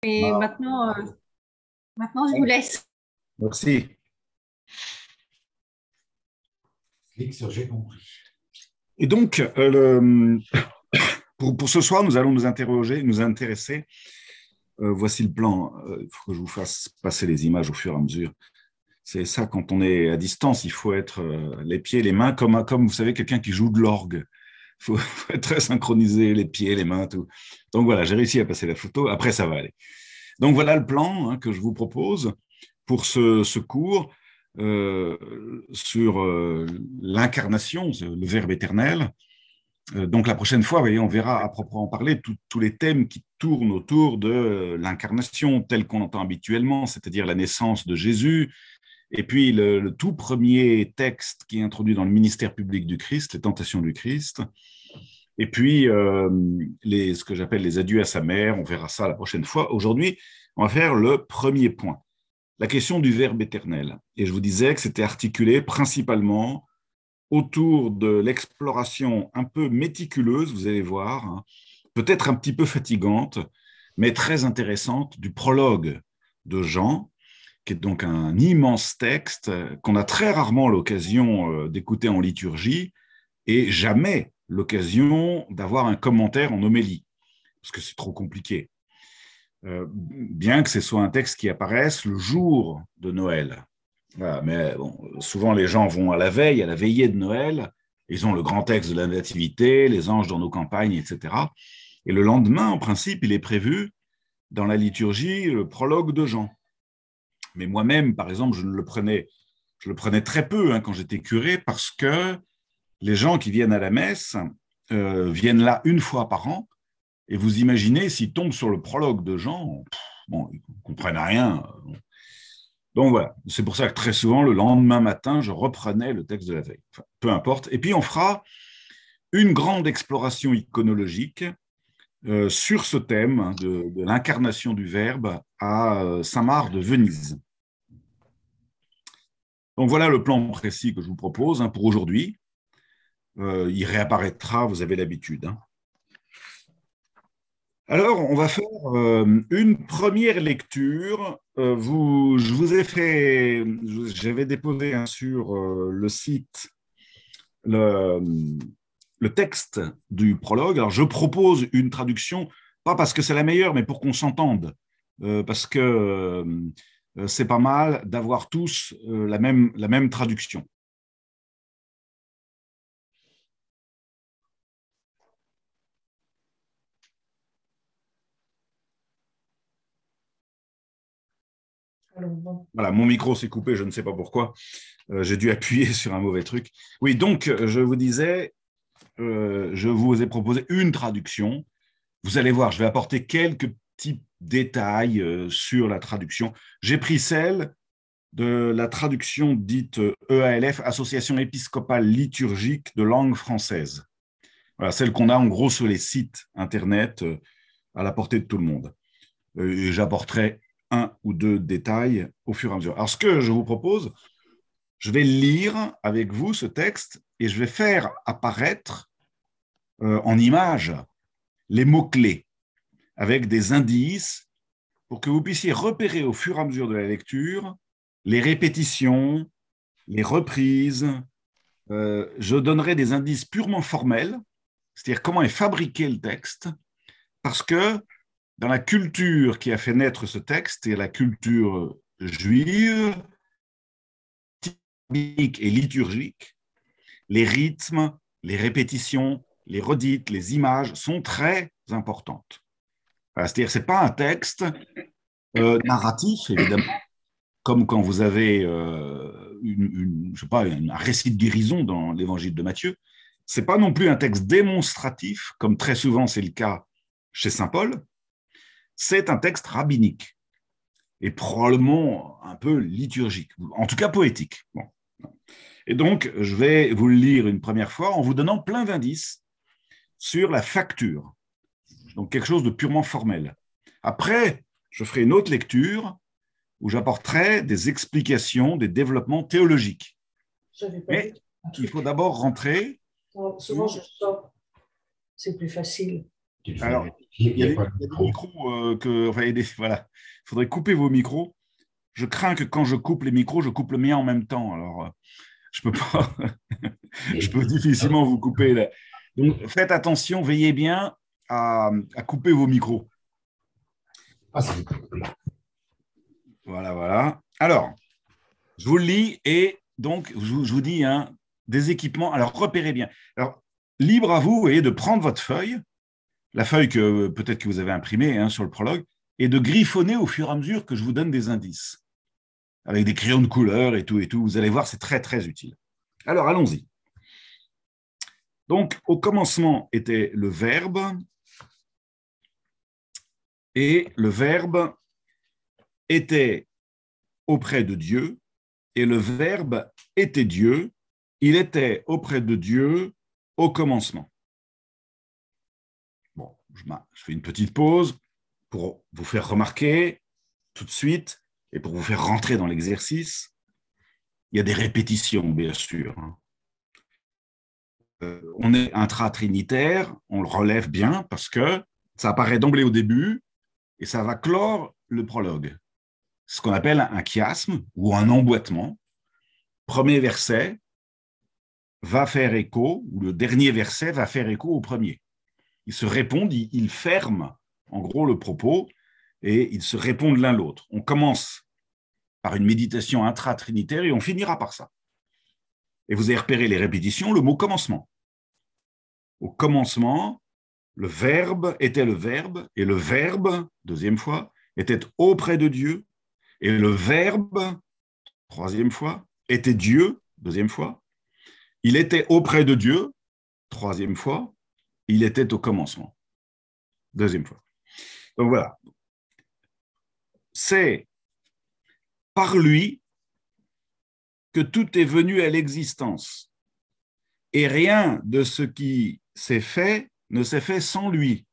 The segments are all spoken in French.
Et Ah, maintenant, je vous laisse. merci. Clique sur j'ai compris. Et donc, pour ce soir, nous allons nous interroger, nous intéresser. Voici le plan. Il faut que je vous fasse passer les images au fur et à mesure. C'est ça, quand on est à distance, il faut être les pieds, les mains, comme vous savez, quelqu'un qui joue de l'orgue. Faut être très synchronisé, les pieds, les mains, tout. Donc voilà, j'ai réussi à passer la photo. Après, ça va aller. Donc voilà le plan que je vous propose pour ce cours sur l'incarnation, le Verbe éternel. Donc la prochaine fois, vous voyez, on verra à proprement parler tous les thèmes qui tournent autour de l'incarnation telle qu'on entend habituellement, c'est-à-dire la naissance de Jésus, et puis le tout premier texte qui est introduit dans le ministère public du Christ, les tentations du Christ, et puis ce que j'appelle les adieux à sa mère, on verra ça la prochaine fois. Aujourd'hui, on va faire le premier point, la question du Verbe éternel. Et je vous disais que c'était articulé principalement autour de l'exploration un peu méticuleuse, vous allez voir, hein, peut-être un petit peu fatigante, mais très intéressante, du prologue de Jean, qui est donc un immense texte qu'on a très rarement l'occasion d'écouter en liturgie et jamais l'occasion d'avoir un commentaire en homélie, parce que c'est trop compliqué. Bien que ce soit un texte qui apparaisse le jour de Noël. Voilà, mais bon, souvent les gens vont à la veille, à la veillée de Noël, ils ont le grand texte de la Nativité, les anges dans nos campagnes, etc. Et le lendemain, en principe, il est prévu dans la liturgie le prologue de Jean. Mais moi-même, par exemple, je le prenais très peu quand j'étais curé, parce que les gens qui viennent à la messe viennent là une fois par an, et vous imaginez s'ils tombent sur le prologue de Jean, bon, ils ne comprennent rien. Donc voilà, c'est pour ça que très souvent, le lendemain matin, je reprenais le texte de la veille. Enfin, peu importe. Et puis on fera une grande exploration iconologique sur ce thème de l'incarnation du Verbe à Saint-Marc de Venise. Donc voilà le plan précis que je vous propose pour aujourd'hui. Il réapparaîtra, vous avez l'habitude. Alors, on va faire une première lecture. Je vous ai fait, j'avais déposé sur le site le, le texte du prologue. Alors, je propose une traduction, pas parce que c'est la meilleure, mais pour qu'on s'entende, parce que c'est pas mal d'avoir tous la même traduction. Voilà, mon micro s'est coupé, je ne sais pas pourquoi. J'ai dû appuyer sur un mauvais truc. Oui, donc, je vous disais, je vous ai proposé une traduction. Vous allez voir, je vais apporter quelques petits détails sur la traduction. J'ai pris celle de la traduction dite EALF, Association épiscopale liturgique de langue française. Voilà, celle qu'on a en gros sur les sites Internet à la portée de tout le monde. Et j'apporterai un ou deux détails au fur et à mesure. Alors, ce que je vous propose, je vais lire avec vous ce texte et je vais faire apparaître en images les mots-clés avec des indices pour que vous puissiez repérer au fur et à mesure de la lecture les répétitions, les reprises. Je donnerai des indices purement formels, c'est-à-dire comment est fabriqué le texte, parce que dans la culture qui a fait naître ce texte, et la culture juive, typique et liturgique, les rythmes, les répétitions, les redites, les images sont très importantes. C'est-à-dire que ce n'est pas un texte narratif, évidemment, comme quand vous avez je sais pas, un récit de guérison dans l'évangile de Matthieu. Ce n'est pas non plus un texte démonstratif, comme très souvent c'est le cas chez saint Paul. C'est un texte rabbinique et probablement un peu liturgique, en tout cas poétique. Bon. Et donc, je vais vous le lire une première fois en vous donnant plein d'indices sur la facture, donc quelque chose de purement formel. Après, je ferai une autre lecture où j'apporterai des explications, des développements théologiques. Mais il faut d'abord rentrer. Souvent, je sors, c'est plus facile. Tu le fais Alors, vérifier qu'il n'y a pas de il y a des micro. micros enfin, voilà. Il faudrait couper vos micros. Je crains que quand je coupe les micros, je coupe le mien en même temps. Alors, je peux pas, je peux difficilement vous couper. Là. Donc, faites attention, veillez bien à couper vos micros. Ah, c'est Voilà, voilà. Alors, je vous le lis et donc, je vous dis, hein, des équipements. Alors, repérez bien. Alors, libre à vous, vous voyez, de prendre votre feuille, la feuille que peut-être que vous avez imprimée hein, sur le prologue, et de griffonner au fur et à mesure que je vous donne des indices, avec des crayons de couleur et tout, et tout. Vous allez voir, c'est très, très utile. Alors, allons-y. Donc, au commencement était le verbe, et le verbe était auprès de Dieu, et le verbe était Dieu. Il était auprès de Dieu au commencement. Bon, je fais une petite pause pour vous faire remarquer tout de suite et pour vous faire rentrer dans l'exercice. Il y a des répétitions, bien sûr. On est intratrinitaire, on le relève bien parce que ça apparaît d'emblée au début et ça va clore le prologue. Ce qu'on appelle un chiasme ou un emboîtement. Premier verset va faire écho, ou le dernier verset va faire écho au premier. Ils se répondent, ils ferment en gros le propos et ils se répondent l'un l'autre. On commence par une méditation intratrinitaire et on finira par ça. Et vous avez repéré les répétitions, le mot commencement. Au commencement, le verbe était le verbe et le verbe, deuxième fois, était auprès de Dieu et le verbe, troisième fois, était Dieu, deuxième fois. Il était auprès de Dieu, troisième fois. Il était au commencement, deuxième fois. Donc voilà. C'est par lui que tout est venu à l'existence. Et rien de ce qui s'est fait ne s'est fait sans lui.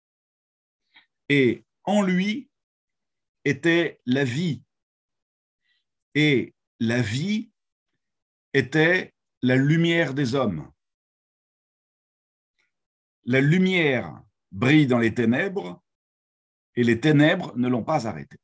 Et en lui était la vie. Et la vie était la lumière des hommes. La lumière brille dans les ténèbres et les ténèbres ne l'ont pas arrêtée.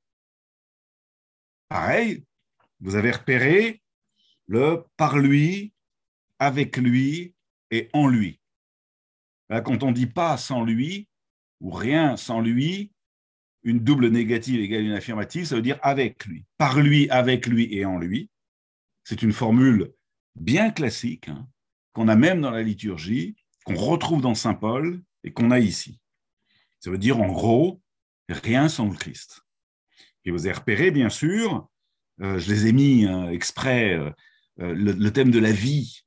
Pareil, vous avez repéré le par lui, avec lui et en lui. Là, quand on dit pas sans lui ou rien sans lui, une double négative égale une affirmative, ça veut dire avec lui. Par lui, avec lui et en lui. C'est une formule bien classique hein, qu'on a même dans la liturgie, qu'on retrouve dans Saint Paul et qu'on a ici. Ça veut dire en gros, rien sans le Christ. Et vous avez repéré, bien sûr, je les ai mis exprès, le thème de la vie,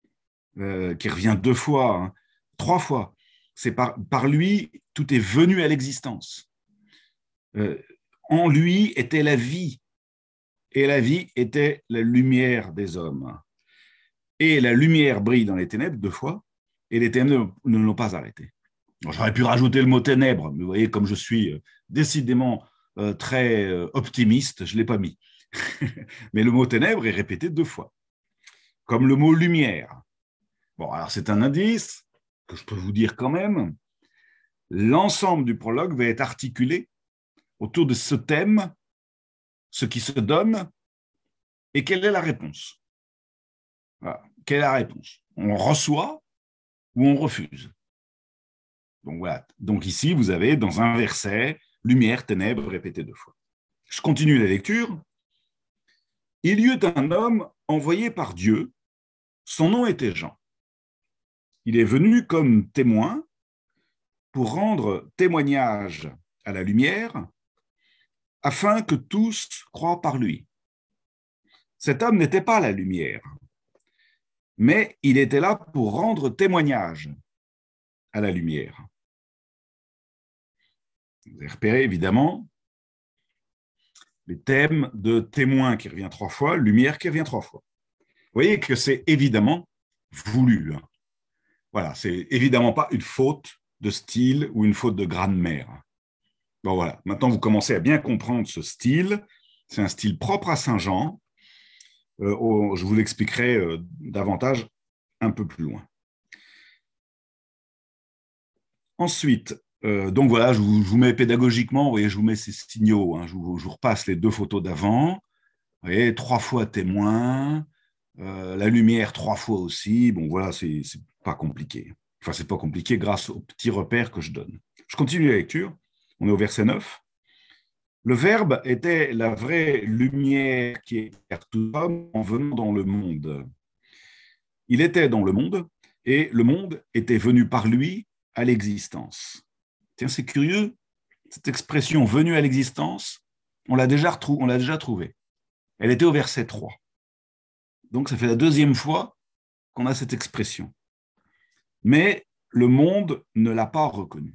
qui revient deux fois, hein, trois fois. C'est par lui, tout est venu à l'existence. En lui était la vie, et la vie était la lumière des hommes. Et la lumière brille dans les ténèbres deux fois, et les ténèbres ne l'ont pas arrêté. J'aurais pu rajouter le mot ténèbres, mais vous voyez, comme je suis décidément très optimiste, je ne l'ai pas mis. Mais le mot ténèbres est répété deux fois, comme le mot lumière. Bon, alors c'est un indice que je peux vous dire quand même. L'ensemble du prologue va être articulé autour de ce thème, ce qui se donne, et quelle est la réponse. Voilà. Quelle est la réponse? On reçoit ou on refuse. Donc voilà. Donc ici, vous avez dans un verset, lumière, ténèbres, répété deux fois. Je continue la lecture. Il y eut un homme envoyé par Dieu, son nom était Jean. Il est venu comme témoin pour rendre témoignage à la lumière, afin que tous croient par lui. Cet homme n'était pas la lumière, mais il était là pour rendre témoignage à la lumière. Vous avez repéré, évidemment, les thèmes de témoin qui revient trois fois, lumière qui revient trois fois. Vous voyez que c'est évidemment voulu. Hein. Voilà, c'est évidemment pas une faute de style ou une faute de grammaire. Bon, voilà. Maintenant, vous commencez à bien comprendre ce style. C'est un style propre à Saint-Jean. Je vous l'expliquerai davantage un peu plus loin. Ensuite, Donc voilà, je vous mets pédagogiquement, vous voyez, je vous mets ces signaux, hein, je vous repasse les 2 photos d'avant, vous voyez, 3 fois témoin, la lumière 3 fois aussi, bon voilà, c'est pas compliqué. Enfin, c'est pas compliqué grâce aux petits repères que je donne. Je continue la lecture, on est au verset 9. Le Verbe était la vraie lumière qui éclaire tout homme en venant dans le monde. Il était dans le monde et le monde était venu par lui à l'existence. Tiens, c'est curieux, cette expression venue à l'existence, on l'a déjà trouvée. Elle était au verset 3. Donc, ça fait la 2e fois qu'on a cette expression. Mais le monde ne l'a pas reconnue.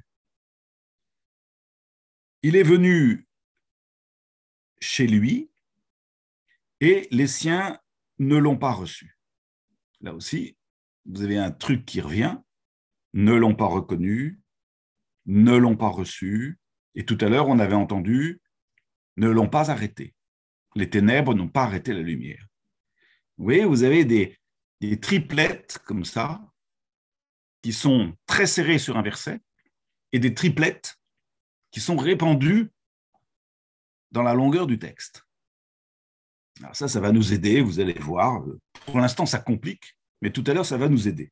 Il est venu chez lui et les siens ne l'ont pas reçu. Là aussi, vous avez un truc qui revient, ne l'ont pas reconnu, ne l'ont pas reçu, et tout à l'heure, on avait entendu, ne l'ont pas arrêté. Les ténèbres n'ont pas arrêté la lumière. Vous voyez, vous avez des triplettes comme ça, qui sont très serrées sur un verset, et des triplettes qui sont répandues dans la longueur du texte. Alors ça va nous aider, vous allez voir. Pour l'instant, ça complique, mais tout à l'heure, ça va nous aider.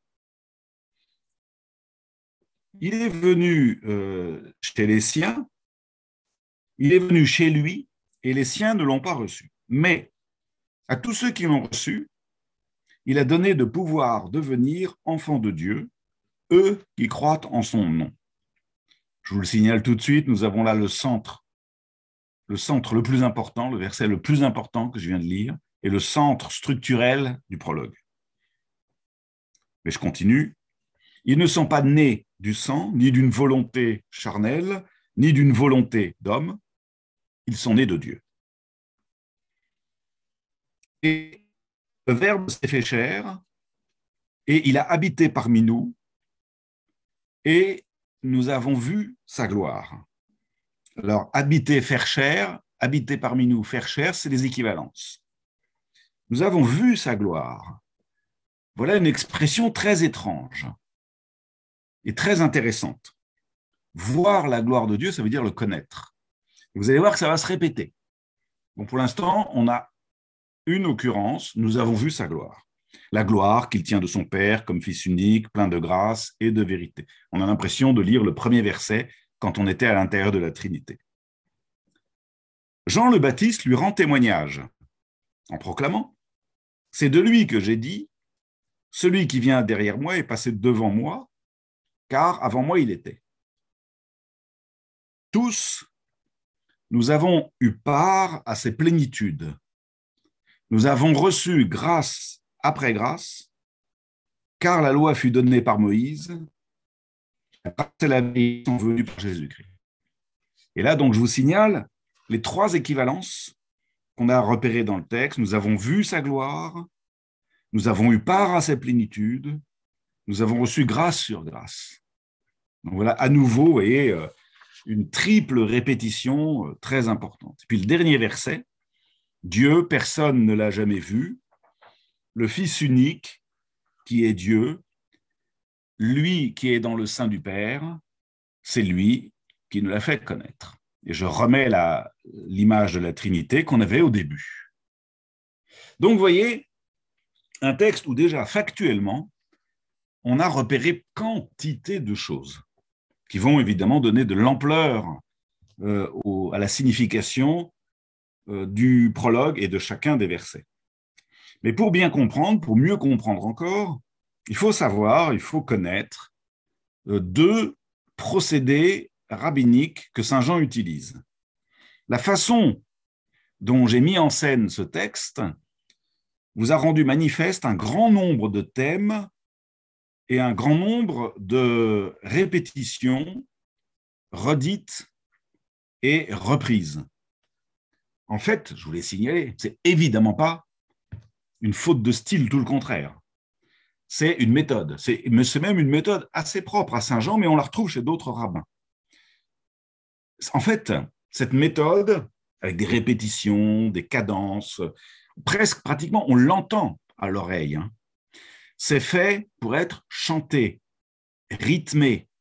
Il est venu chez les siens, il est venu chez lui, et les siens ne l'ont pas reçu. Mais à tous ceux qui l'ont reçu, il a donné de pouvoir devenir enfants de Dieu, eux qui croient en son nom. Je vous le signale tout de suite, nous avons là le centre le plus important, le verset le plus important que je viens de lire, et le centre structurel du prologue. Mais je continue. Ils ne sont pas nés du sang, ni d'une volonté charnelle, ni d'une volonté d'homme. Ils sont nés de Dieu. Et le Verbe s'est fait chair, et il a habité parmi nous, et nous avons vu sa gloire. Alors, habiter, faire chair, habiter parmi nous, faire chair, c'est des équivalences. Nous avons vu sa gloire. Voilà une expression très étrange et très intéressante. Voir la gloire de Dieu, ça veut dire le connaître. Vous allez voir que ça va se répéter. Bon, pour l'instant, on a une occurrence, nous avons vu sa gloire. La gloire qu'il tient de son Père comme Fils unique, plein de grâce et de vérité. On a l'impression de lire le premier verset quand on était à l'intérieur de la Trinité. Jean le Baptiste lui rend témoignage en proclamant « C'est de lui que j'ai dit, celui qui vient derrière moi est passé devant moi, car avant moi il était. » Tous, nous avons eu part à ses plénitudes. Nous avons reçu grâce après grâce, car la loi fut donnée par Moïse, la grâce et la vérité sont venues par Jésus-Christ. Et là, donc, je vous signale les 3 équivalences qu'on a repérées dans le texte. Nous avons vu sa gloire, nous avons eu part à ses plénitudes, nous avons reçu grâce sur grâce. Donc voilà, à nouveau, vous voyez, une triple répétition très importante. Et puis le dernier verset, Dieu, personne ne l'a jamais vu, le Fils unique qui est Dieu, lui qui est dans le sein du Père, c'est lui qui nous l'a fait connaître. Et je remets l'image de la Trinité qu'on avait au début. Donc, vous voyez, un texte où déjà factuellement, on a repéré quantité de choses qui vont évidemment donner de l'ampleur à la signification du prologue et de chacun des versets. Mais pour bien comprendre, pour mieux comprendre encore, il faut savoir, il faut connaître 2 procédés rabbiniques que saint Jean utilise. La façon dont j'ai mis en scène ce texte vous a rendu manifeste un grand nombre de thèmes et un grand nombre de répétitions redites et reprises. En fait, je vous l'ai signalé, c'est évidemment pas une faute de style, tout le contraire. C'est une méthode, c'est même une méthode assez propre à saint Jean, mais on la retrouve chez d'autres rabbins. En fait, cette méthode, avec des répétitions, des cadences, presque pratiquement, on l'entend à l'oreille, c'est fait pour être chanté, rythmé.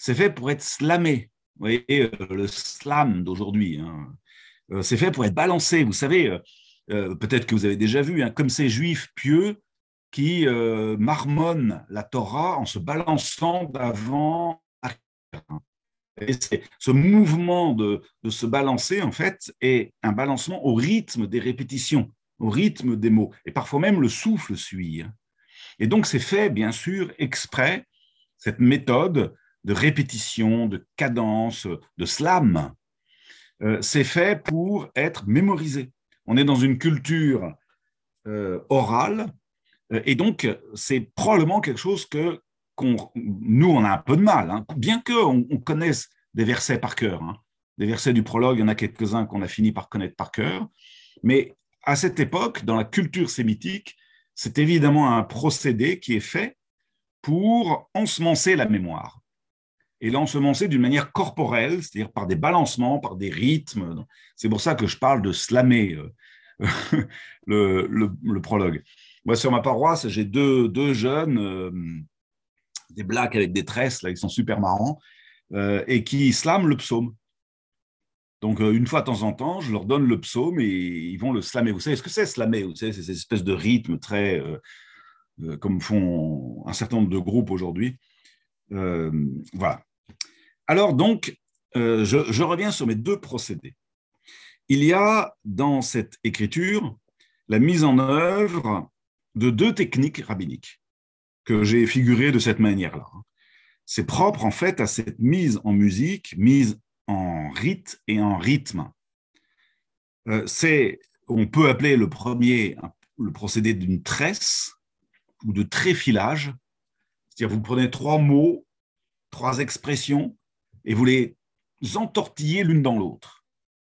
c'est fait pour être slamé. Vous voyez, le slam d'aujourd'hui, hein. C'est fait pour être balancé. Vous savez, peut-être que vous avez déjà vu, hein, comme ces juifs pieux qui marmonnent la Torah en se balançant d'avant à arrière. Et ce mouvement de se balancer, en fait, est un balancement au rythme des répétitions, au rythme des mots. Et parfois même, le souffle suit, hein. Et donc, c'est fait, bien sûr, exprès, cette méthode de répétition, de cadence, de slam, c'est fait pour être mémorisé. On est dans une culture orale, et donc, c'est probablement quelque chose que nous, on a un peu de mal, hein, bien qu'on connaisse des versets par cœur, hein. Des versets du prologue, il y en a quelques-uns qu'on a fini par connaître par cœur, mais à cette époque, dans la culture sémitique, c'est évidemment un procédé qui est fait pour ensemencer la mémoire. Et l'ensemencer d'une manière corporelle, c'est-à-dire par des balancements, par des rythmes. C'est pour ça que je parle de slammer le prologue. Moi, sur ma paroisse, j'ai deux jeunes, des blacks avec des tresses, là, ils sont super marrants, et qui slament le psaume. Donc, une fois de temps en temps, je leur donne le psaume et ils vont le slammer. Vous savez ce que c'est slammer? Vous savez, c'est cette espèce de rythme très, comme font un certain nombre de groupes aujourd'hui. Voilà. Alors, donc, je reviens sur mes deux procédés. Il y a dans cette écriture la mise en œuvre de deux techniques rabbiniques que j'ai figurées de cette manière-là. C'est propre, en fait, à cette mise en musique, mise en rite et en rythme. On peut appeler le premier le procédé d'une tresse ou de tréfilage. C'est-à-dire, vous prenez trois mots, trois expressions, et vous les entortillez l'une dans l'autre,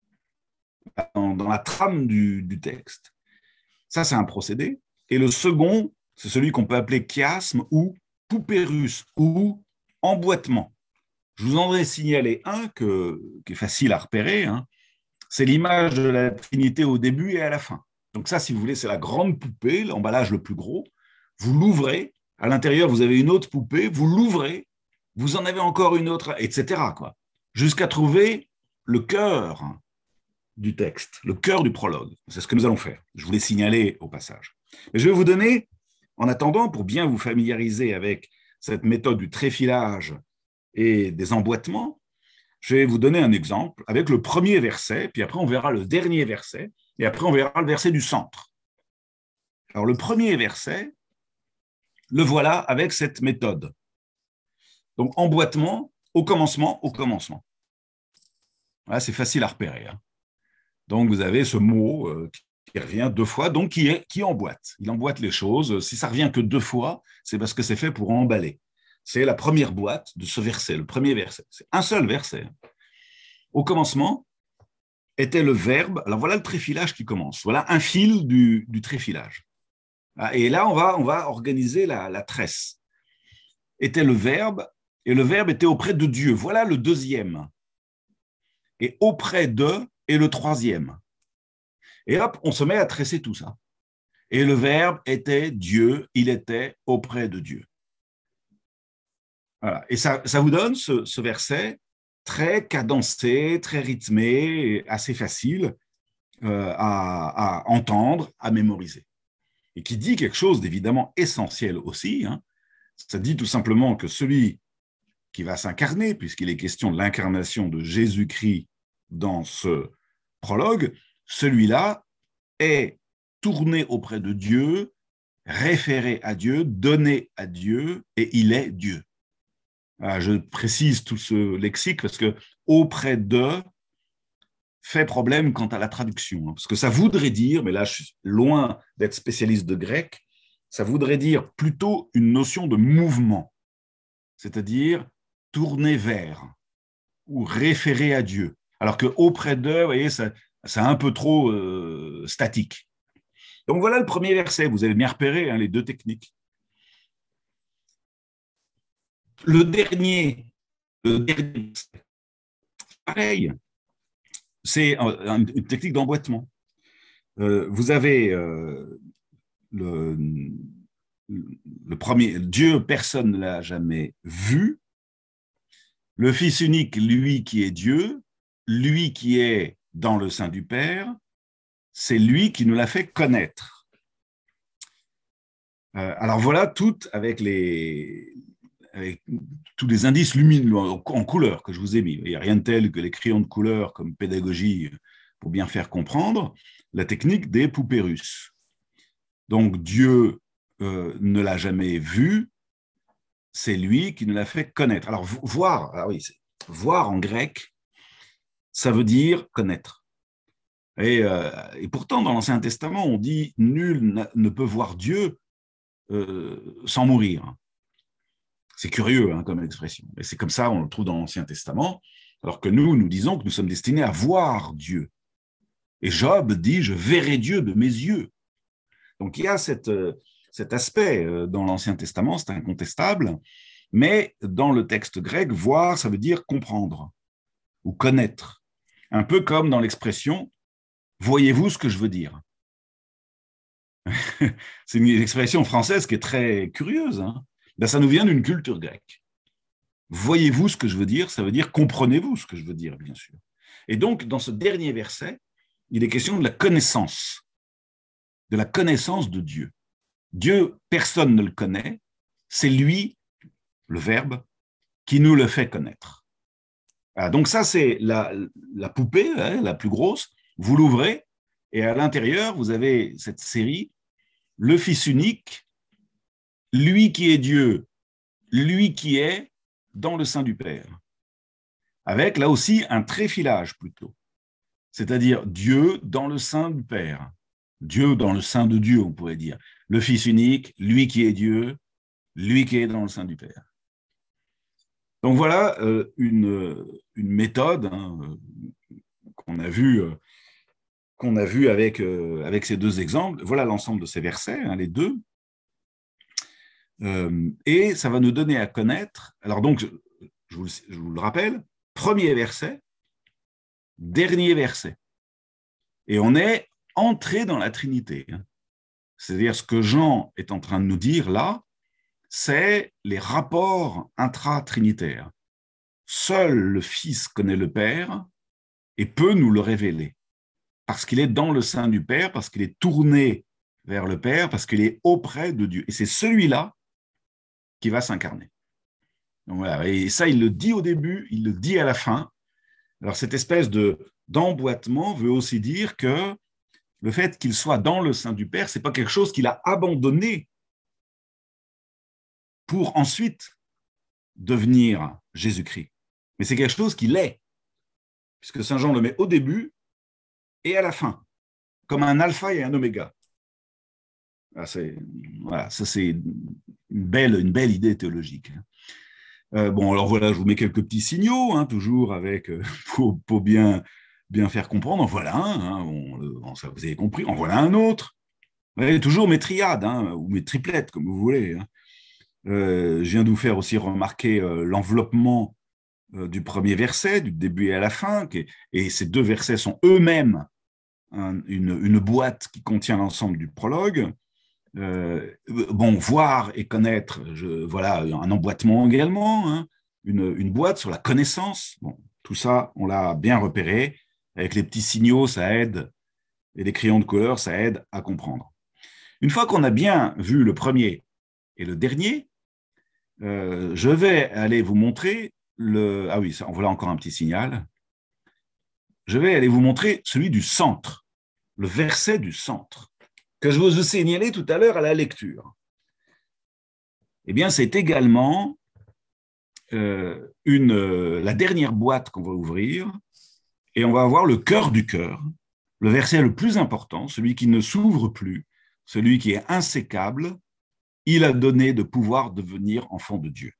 dans la trame du texte. Ça, c'est un procédé. Et le second, c'est celui qu'on peut appeler chiasme ou poupée russe ou emboîtement. Je vous en ai signalé un qui est facile à repérer, hein. C'est l'image de la Trinité au début et à la fin. Donc ça, si vous voulez, c'est la grande poupée, l'emballage le plus gros. Vous l'ouvrez, à l'intérieur, vous avez une autre poupée, vous l'ouvrez, vous en avez encore une autre, etc., quoi, jusqu'à trouver le cœur du texte, le cœur du prologue. C'est ce que nous allons faire. Je vous l'ai signalé au passage. Mais je vais vous donner, en attendant, pour bien vous familiariser avec cette méthode du tréfilage et des emboîtements, je vais vous donner un exemple avec le premier verset, puis après on verra le dernier verset, et après on verra le verset du centre. Alors le premier verset, le voilà avec cette méthode. Donc emboîtement, au commencement, au commencement. Voilà, c'est facile à repérer, hein. Donc vous avez ce mot qui revient deux fois, donc qui emboîte. Il emboîte les choses. Si ça revient que deux fois, c'est parce que c'est fait pour emballer. C'est la première boîte de ce verset, le premier verset. C'est un seul verset. Au commencement était le verbe. Alors voilà le tréfilage qui commence. Voilà un fil du tréfilage. Et là, on va organiser la tresse. Était le verbe, et le verbe était auprès de Dieu. Voilà le deuxième. Et auprès de est le troisième. Et hop, on se met à tresser tout ça. Et le verbe était Dieu, il était auprès de Dieu. Voilà. Et ça vous donne ce verset très cadencé, très rythmé, assez facile à entendre, à mémoriser. Et qui dit quelque chose d'évidemment essentiel aussi, hein. Ça dit tout simplement que celui qui va s'incarner, puisqu'il est question de l'incarnation de Jésus-Christ dans ce prologue, celui-là est tourné auprès de Dieu, référé à Dieu, donné à Dieu, et il est Dieu. Je précise tout ce lexique parce que auprès de fait problème quant à la traduction, parce que ça voudrait dire, mais là je suis loin d'être spécialiste de grec, ça voudrait dire plutôt une notion de mouvement, c'est-à-dire tourner vers ou référer à Dieu, alors que auprès de, vous voyez, c'est un peu trop statique. Donc voilà le premier verset, vous avez bien repéré, hein, les deux techniques. Le dernier pareil, c'est une technique d'emboîtement. Vous avez le premier, Dieu, personne ne l'a jamais vu. le Fils unique, lui qui est Dieu, lui qui est dans le sein du Père, c'est lui qui nous l'a fait connaître. Alors voilà, tout avec tous les indices lumineux en couleur que je vous ai mis. Il n'y a rien de tel que les crayons de couleur comme pédagogie pour bien faire comprendre la technique des poupées russes. Donc Dieu ne l'a jamais vu, c'est lui qui nous l'a fait connaître. Alors voir, voir en grec, ça veut dire connaître. Et pourtant, dans l'Ancien Testament, on dit nul ne peut voir Dieu sans mourir. C'est curieux comme expression. Et c'est comme ça, on le trouve dans l'Ancien Testament, alors que nous disons que nous sommes destinés à voir Dieu. Et Job dit, je verrai Dieu de mes yeux. Donc il y a cet aspect dans l'Ancien Testament, c'est incontestable, mais dans le texte grec, voir, ça veut dire comprendre ou connaître. Un peu comme dans l'expression, voyez-vous ce que je veux dire? C'est une expression française qui est très curieuse. Ben, ça nous vient d'une culture grecque. Voyez-vous ce que je veux dire? Ça veut dire comprenez-vous ce que je veux dire, bien sûr. Et donc, dans ce dernier verset, il est question de la connaissance de Dieu. Dieu, personne ne le connaît, c'est lui, le Verbe, qui nous le fait connaître. Voilà, donc ça, c'est la poupée, la plus grosse. Vous l'ouvrez, et à l'intérieur, vous avez cette série, le Fils unique, lui qui est Dieu, lui qui est dans le sein du Père. Avec, là aussi, un tréfilage plutôt. C'est-à-dire Dieu dans le sein du Père. Dieu dans le sein de Dieu, on pourrait dire. Le Fils unique, lui qui est Dieu, lui qui est dans le sein du Père. Donc voilà une méthode qu'on a vue avec ces deux exemples. Voilà l'ensemble de ces versets, les deux. Et ça va nous donner à connaître. Alors donc, je vous le rappelle, premier verset, dernier verset. Et on est entré dans la Trinité. C'est-à-dire ce que Jean est en train de nous dire là, c'est les rapports intra-trinitaires. Seul le Fils connaît le Père et peut nous le révéler. Parce qu'il est dans le sein du Père, parce qu'il est tourné vers le Père, parce qu'il est auprès de Dieu. Et c'est celui-là qui va s'incarner. Donc voilà. Et ça, il le dit au début, il le dit à la fin. Alors cette espèce d'emboîtement veut aussi dire que le fait qu'il soit dans le sein du Père, ce n'est pas quelque chose qu'il a abandonné pour ensuite devenir Jésus-Christ. Mais c'est quelque chose qu'il est, puisque Saint Jean le met au début et à la fin, comme un alpha et un oméga. Voilà, ça c'est une belle idée théologique. Bon, alors voilà, je vous mets quelques petits signaux, toujours avec pour bien faire comprendre. En voilà un, ça vous avez compris. En voilà un autre. Vous voyez, toujours mes triades ou mes triplettes, comme vous voulez. Je viens de vous faire aussi remarquer l'enveloppement du premier verset, du début et à la fin, et ces deux versets sont eux-mêmes une boîte qui contient l'ensemble du prologue. Voir et connaître, voilà, un emboîtement également, une boîte sur la connaissance. Bon, tout ça, on l'a bien repéré. Avec les petits signaux, ça aide, et les crayons de couleur, ça aide à comprendre. Une fois qu'on a bien vu le premier et le dernier, je vais aller vous montrer ah oui, voilà encore un petit signal. Je vais aller vous montrer celui du centre, le verset du centre, que je vous ai signalé tout à l'heure à la lecture. Eh bien, c'est également la dernière boîte qu'on va ouvrir, et on va avoir le cœur du cœur, le verset le plus important, celui qui ne s'ouvre plus, celui qui est insécable. Il a donné de pouvoir devenir enfant de Dieu.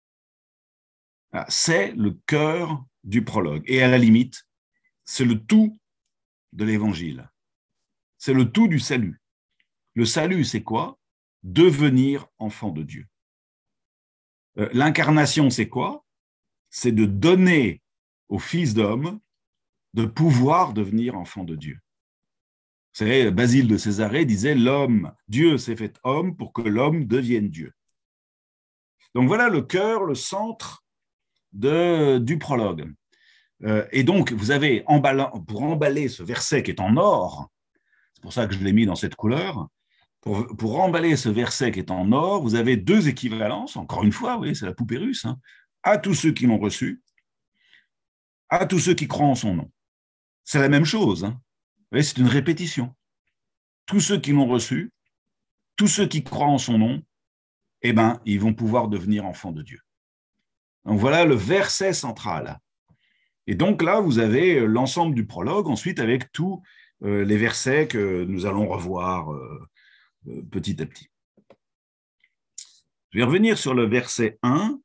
C'est le cœur du prologue. Et à la limite, c'est le tout de l'évangile. C'est le tout du salut. Le salut, c'est quoi? Devenir enfant de Dieu. L'incarnation, c'est quoi? C'est de donner au Fils d'homme de pouvoir devenir enfant de Dieu. Vous savez, Basile de Césarée disait « Dieu s'est fait homme pour que l'homme devienne Dieu ». Donc voilà le cœur, le centre du prologue. Et donc, vous avez, pour emballer ce verset qui est en or, c'est pour ça que je l'ai mis dans cette couleur, pour emballer ce verset qui est en or, vous avez deux équivalences, encore une fois, oui, c'est la poupée russe, hein, à tous ceux qui l'ont reçu, à tous ceux qui croient en son nom. C'est la même chose, hein. Vous voyez, c'est une répétition. Tous ceux qui l'ont reçu, tous ceux qui croient en son nom, eh ben, ils vont pouvoir devenir enfants de Dieu. Donc voilà le verset central. Et donc là, vous avez l'ensemble du prologue, ensuite avec tous les versets que nous allons revoir petit à petit. Je vais revenir sur le verset 1,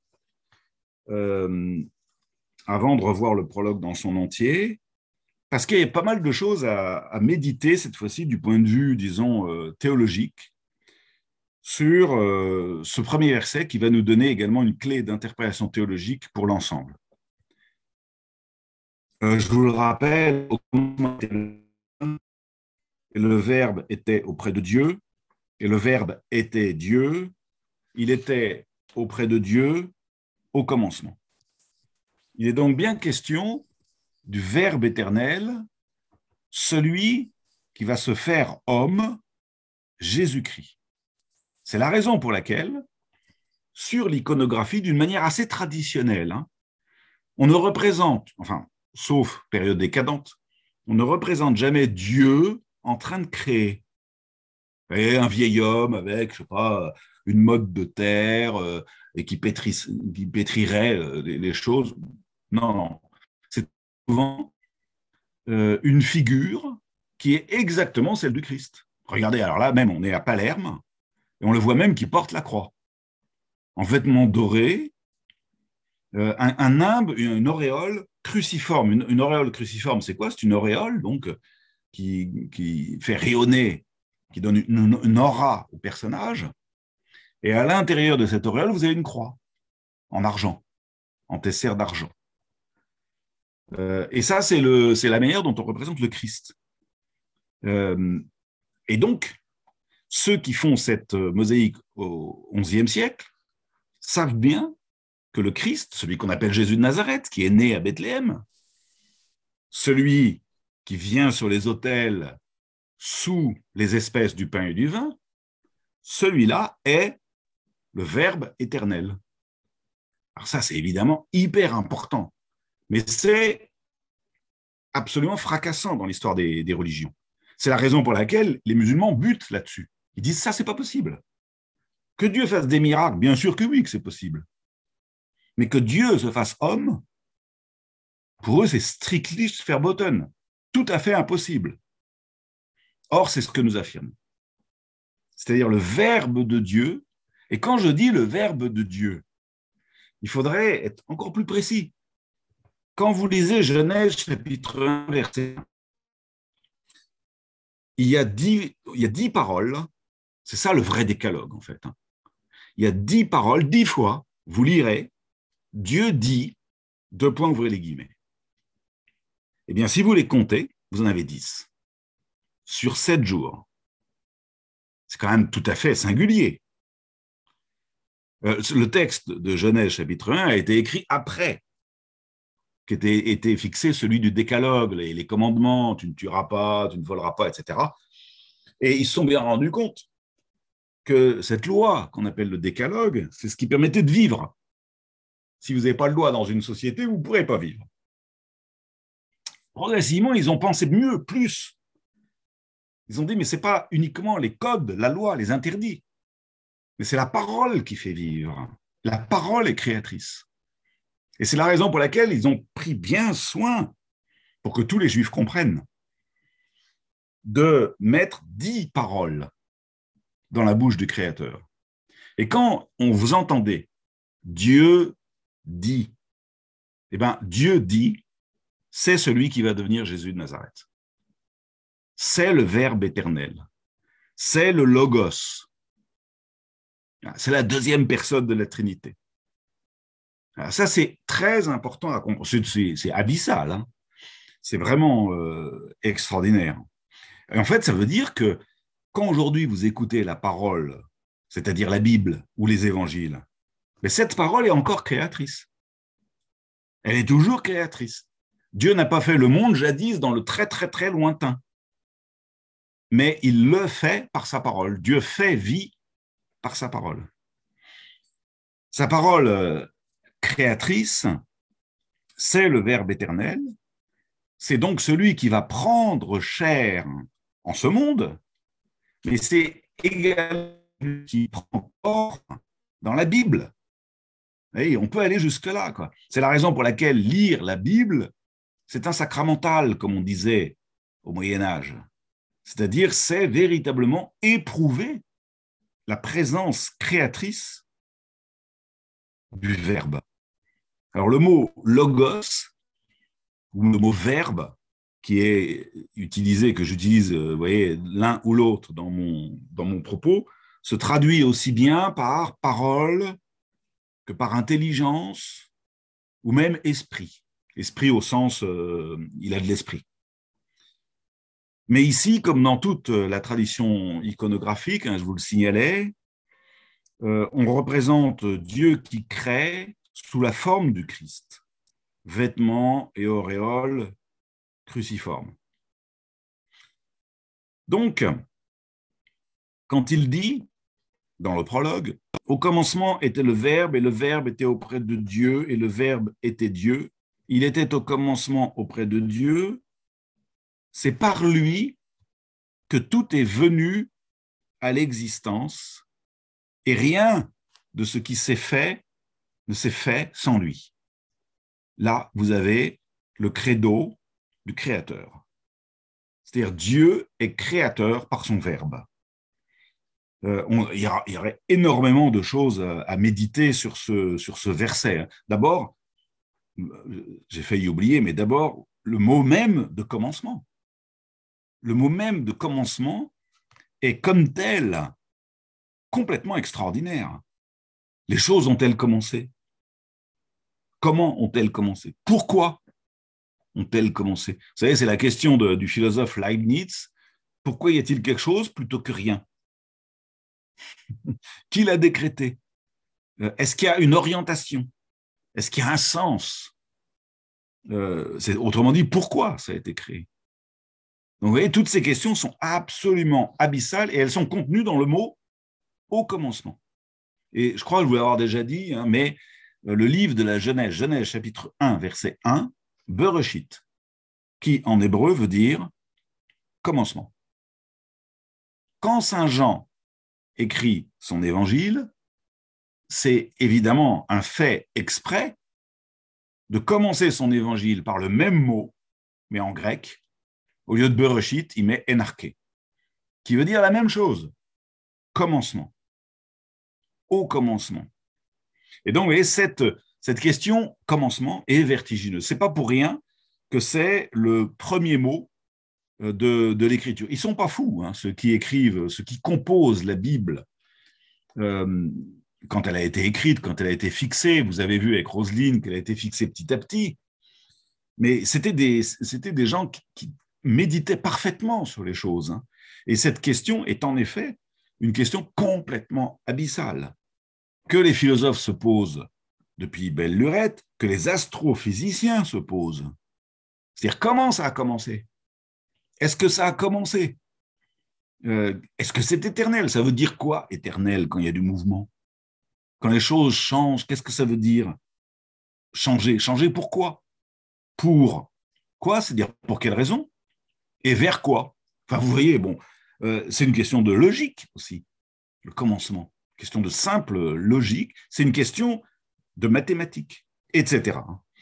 avant de revoir le prologue dans son entier, parce qu'il y a pas mal de choses à méditer cette fois-ci du point de vue, disons, théologique, sur ce premier verset qui va nous donner également une clé d'interprétation théologique pour l'ensemble. Je vous le rappelle, au commencement, le Verbe était auprès de Dieu, et le Verbe était Dieu, il était auprès de Dieu au commencement. Il est donc bien question du Verbe éternel, celui qui va se faire homme, Jésus-Christ. C'est la raison pour laquelle, sur l'iconographie, d'une manière assez traditionnelle, hein, on ne représente, enfin, sauf période décadente, on ne représente jamais Dieu en train de créer. Et un vieil homme avec, je sais pas, une motte de terre et qui pétrirait les choses. Non, non. C'est souvent une figure qui est exactement celle du Christ. Regardez, alors là, même, on est à Palerme, et on le voit même qui porte la croix. En vêtements dorés, un nimbe, une auréole cruciforme. Une auréole cruciforme, c'est quoi? C'est une auréole donc, qui fait rayonner, qui donne une aura au personnage. Et à l'intérieur de cette auréole, vous avez une croix en argent, en tesser d'argent. Et ça, c'est la manière dont on représente le Christ. Et donc, ceux qui font cette mosaïque au XIe siècle savent bien que le Christ, celui qu'on appelle Jésus de Nazareth, qui est né à Bethléem, celui qui vient sur les autels sous les espèces du pain et du vin, celui-là est le Verbe éternel. Alors ça, c'est évidemment hyper important, mais c'est absolument fracassant dans l'histoire des religions. C'est la raison pour laquelle les musulmans butent là-dessus. Ils disent ça, c'est pas possible. Que Dieu fasse des miracles, bien sûr que oui, que c'est possible. Mais que Dieu se fasse homme, pour eux, c'est strictly verboten, tout à fait impossible. Or, c'est ce que nous affirmons. C'est-à-dire le Verbe de Dieu. Et quand je dis le Verbe de Dieu, il faudrait être encore plus précis. Quand vous lisez Genèse chapitre 1, verset 1, il y a 10 paroles, c'est ça le vrai décalogue en fait. Il y a 10 paroles, 10 fois, vous lirez, Dieu dit, : ouvrez les guillemets. Eh bien, si vous les comptez, vous en avez 10. Sur 7 jours. C'est quand même tout à fait singulier. Le texte de Genèse chapitre 1 a été écrit après qu'était été fixé celui du décalogue, les commandements, tu ne tueras pas, tu ne voleras pas, etc. Et ils se sont bien rendus compte que cette loi qu'on appelle le décalogue, c'est ce qui permettait de vivre. Si vous n'avez pas le droit dans une société, vous ne pourrez pas vivre. Progressivement, ils ont pensé mieux, plus. Ils ont dit, mais ce n'est pas uniquement les codes, la loi, les interdits, mais c'est la parole qui fait vivre. La parole est créatrice. Et c'est la raison pour laquelle ils ont pris bien soin, pour que tous les Juifs comprennent, de mettre 10 paroles dans la bouche du Créateur. Et quand on vous entendez Dieu dit, eh bien, Dieu dit, c'est celui qui va devenir Jésus de Nazareth. C'est le Verbe éternel. C'est le Logos. C'est la deuxième personne de la Trinité. Alors ça, c'est très important à comprendre. C'est abyssal. Hein. C'est vraiment extraordinaire. Et en fait, ça veut dire que quand aujourd'hui vous écoutez la parole, c'est-à-dire la Bible ou les évangiles, mais cette parole est encore créatrice. Elle est toujours créatrice. Dieu n'a pas fait le monde jadis dans le très, très, très lointain. Mais il le fait par sa parole. Dieu fait vie par sa parole. Sa parole créatrice, c'est le Verbe éternel. C'est donc celui qui va prendre chair en ce monde, mais c'est également celui qui prend corps dans la Bible. Et on peut aller jusque-là, quoi. C'est la raison pour laquelle lire la Bible, c'est un sacramental, comme on disait au Moyen-Âge. C'est-à-dire, c'est véritablement éprouver la présence créatrice du Verbe. Alors, le mot logos, ou le mot verbe, qui est utilisé, que j'utilise, vous voyez, l'un ou l'autre dans mon propos, se traduit aussi bien par parole que par intelligence ou même esprit. Esprit au sens, il a de l'esprit. Mais ici, comme dans toute la tradition iconographique, je vous le signalais, on représente Dieu qui crée sous la forme du Christ. Vêtements et auréoles cruciformes. Donc, quand il dit, dans le prologue, « Au commencement était le Verbe, et le Verbe était auprès de Dieu, et le Verbe était Dieu. Il était au commencement auprès de Dieu. » C'est par lui que tout est venu à l'existence, et rien de ce qui s'est fait ne s'est fait sans lui. Là, vous avez le credo du Créateur. C'est-à-dire Dieu est créateur par son Verbe. Il y aurait énormément de choses à méditer sur ce verset. D'abord, j'ai failli oublier, mais d'abord, le mot même de commencement. Le mot même de commencement est comme tel complètement extraordinaire. Les choses ont-elles commencé? Comment ont-elles commencé? Pourquoi ont-elles commencé? Vous savez, c'est la question du philosophe Leibniz. Pourquoi y a-t-il quelque chose plutôt que rien? Qui l'a décrété? Est-ce qu'il y a une orientation? Est-ce qu'il y a un sens? Autrement dit, pourquoi ça a été créé? Donc, vous voyez, toutes ces questions sont absolument abyssales et elles sont contenues dans le mot « au commencement ». Et je crois que je vous l'avais déjà dit, mais le livre de la Genèse, Genèse chapitre 1, verset 1, Bereshit, qui en hébreu veut dire commencement. Quand saint Jean écrit son évangile, c'est évidemment un fait exprès de commencer son évangile par le même mot, mais en grec. Au lieu de Bereshit, il met enarché, qui veut dire la même chose, commencement, au commencement. Et donc, vous voyez, cette question commencement est vertigineuse. Ce n'est pas pour rien que c'est le premier mot de l'écriture. Ils ne sont pas fous, ceux qui écrivent, ceux qui composent la Bible. Quand elle a été écrite, quand elle a été fixée, vous avez vu avec Roselyne qu'elle a été fixée petit à petit, mais c'était des gens qui méditaient parfaitement sur les choses. Et cette question est en effet une question complètement abyssale, que les philosophes se posent depuis belle lurette, que les astrophysiciens se posent. C'est-à-dire, comment ça a commencé? Est-ce que ça a commencé? Est-ce que c'est éternel? Ça veut dire quoi, éternel, quand il y a du mouvement? Quand les choses changent, qu'est-ce que ça veut dire? Changer. Changer pourquoi? Pour quoi? C'est-à-dire pour quelle raison? Et vers quoi? Enfin, vous voyez, bon, c'est une question de logique aussi, le commencement. Question de simple logique, c'est une question de mathématiques, etc.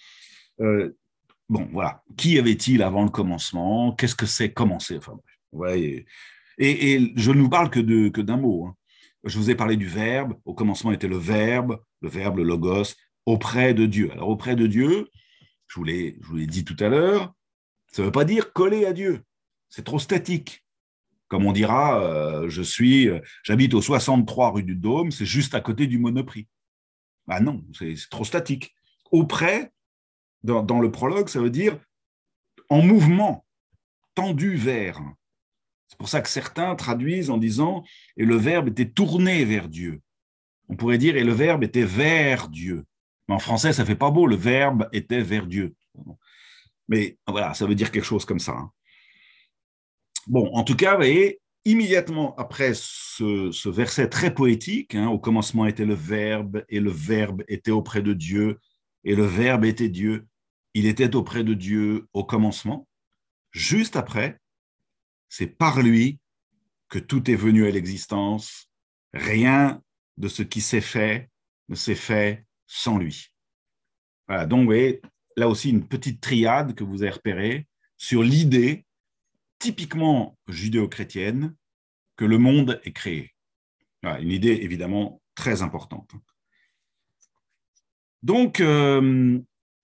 Bon, voilà. Qui avait-il avant le commencement? Qu'est-ce que c'est commencer? Enfin, bref. Ouais, et je ne vous parle que d'un mot. Je vous ai parlé du verbe. Au commencement était le verbe, le logos, auprès de Dieu. Alors, auprès de Dieu, je vous l'ai dit tout à l'heure, ça ne veut pas dire coller à Dieu. C'est trop statique. Comme on dira, j'habite au 63 rue du Dôme, c'est juste à côté du Monoprix. Ah non, c'est trop statique. Auprès, dans le prologue, ça veut dire en mouvement, tendu vers. C'est pour ça que certains traduisent en disant « et le Verbe était tourné vers Dieu ». On pourrait dire « et le Verbe était vers Dieu ». Mais en français, ça fait pas beau. Le Verbe était vers Dieu. Mais voilà, ça veut dire quelque chose comme ça. Hein. Bon, en tout cas, vous voyez, immédiatement après ce verset très poétique, hein, au commencement était le Verbe, et le Verbe était auprès de Dieu, et le Verbe était Dieu. Il était auprès de Dieu au commencement. Juste après, c'est par lui que tout est venu à l'existence. Rien de ce qui s'est fait ne s'est fait sans lui. Voilà, donc, vous voyez, là aussi, une petite triade que vous avez repérée sur l'idée typiquement judéo-chrétienne que le monde est créé. Voilà, une idée évidemment très importante. Donc, il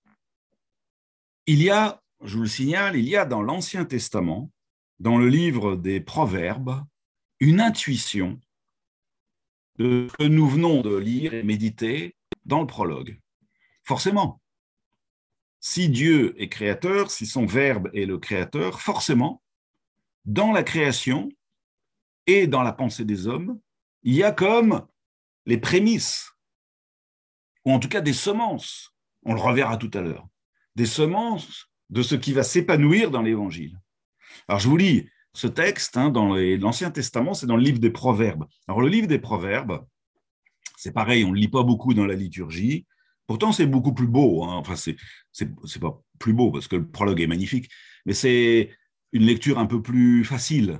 y a, je vous le signale, il y a dans l'Ancien Testament, dans le livre des Proverbes, une intuition de ce que nous venons de lire et méditer dans le prologue. Forcément, si Dieu est créateur, si son Verbe est le créateur, forcément, dans la création et dans la pensée des hommes, il y a comme les prémices, ou en tout cas des semences, on le reverra tout à l'heure, des semences de ce qui va s'épanouir dans l'Évangile. Alors je vous lis ce texte hein, dans l'Ancien Testament, c'est dans le livre des Proverbes. Alors le livre des Proverbes, c'est pareil, on ne le lit pas beaucoup dans la liturgie, pourtant c'est beaucoup plus beau, hein. Enfin c'est pas plus beau parce que le prologue est magnifique, mais c'est une lecture un peu plus facile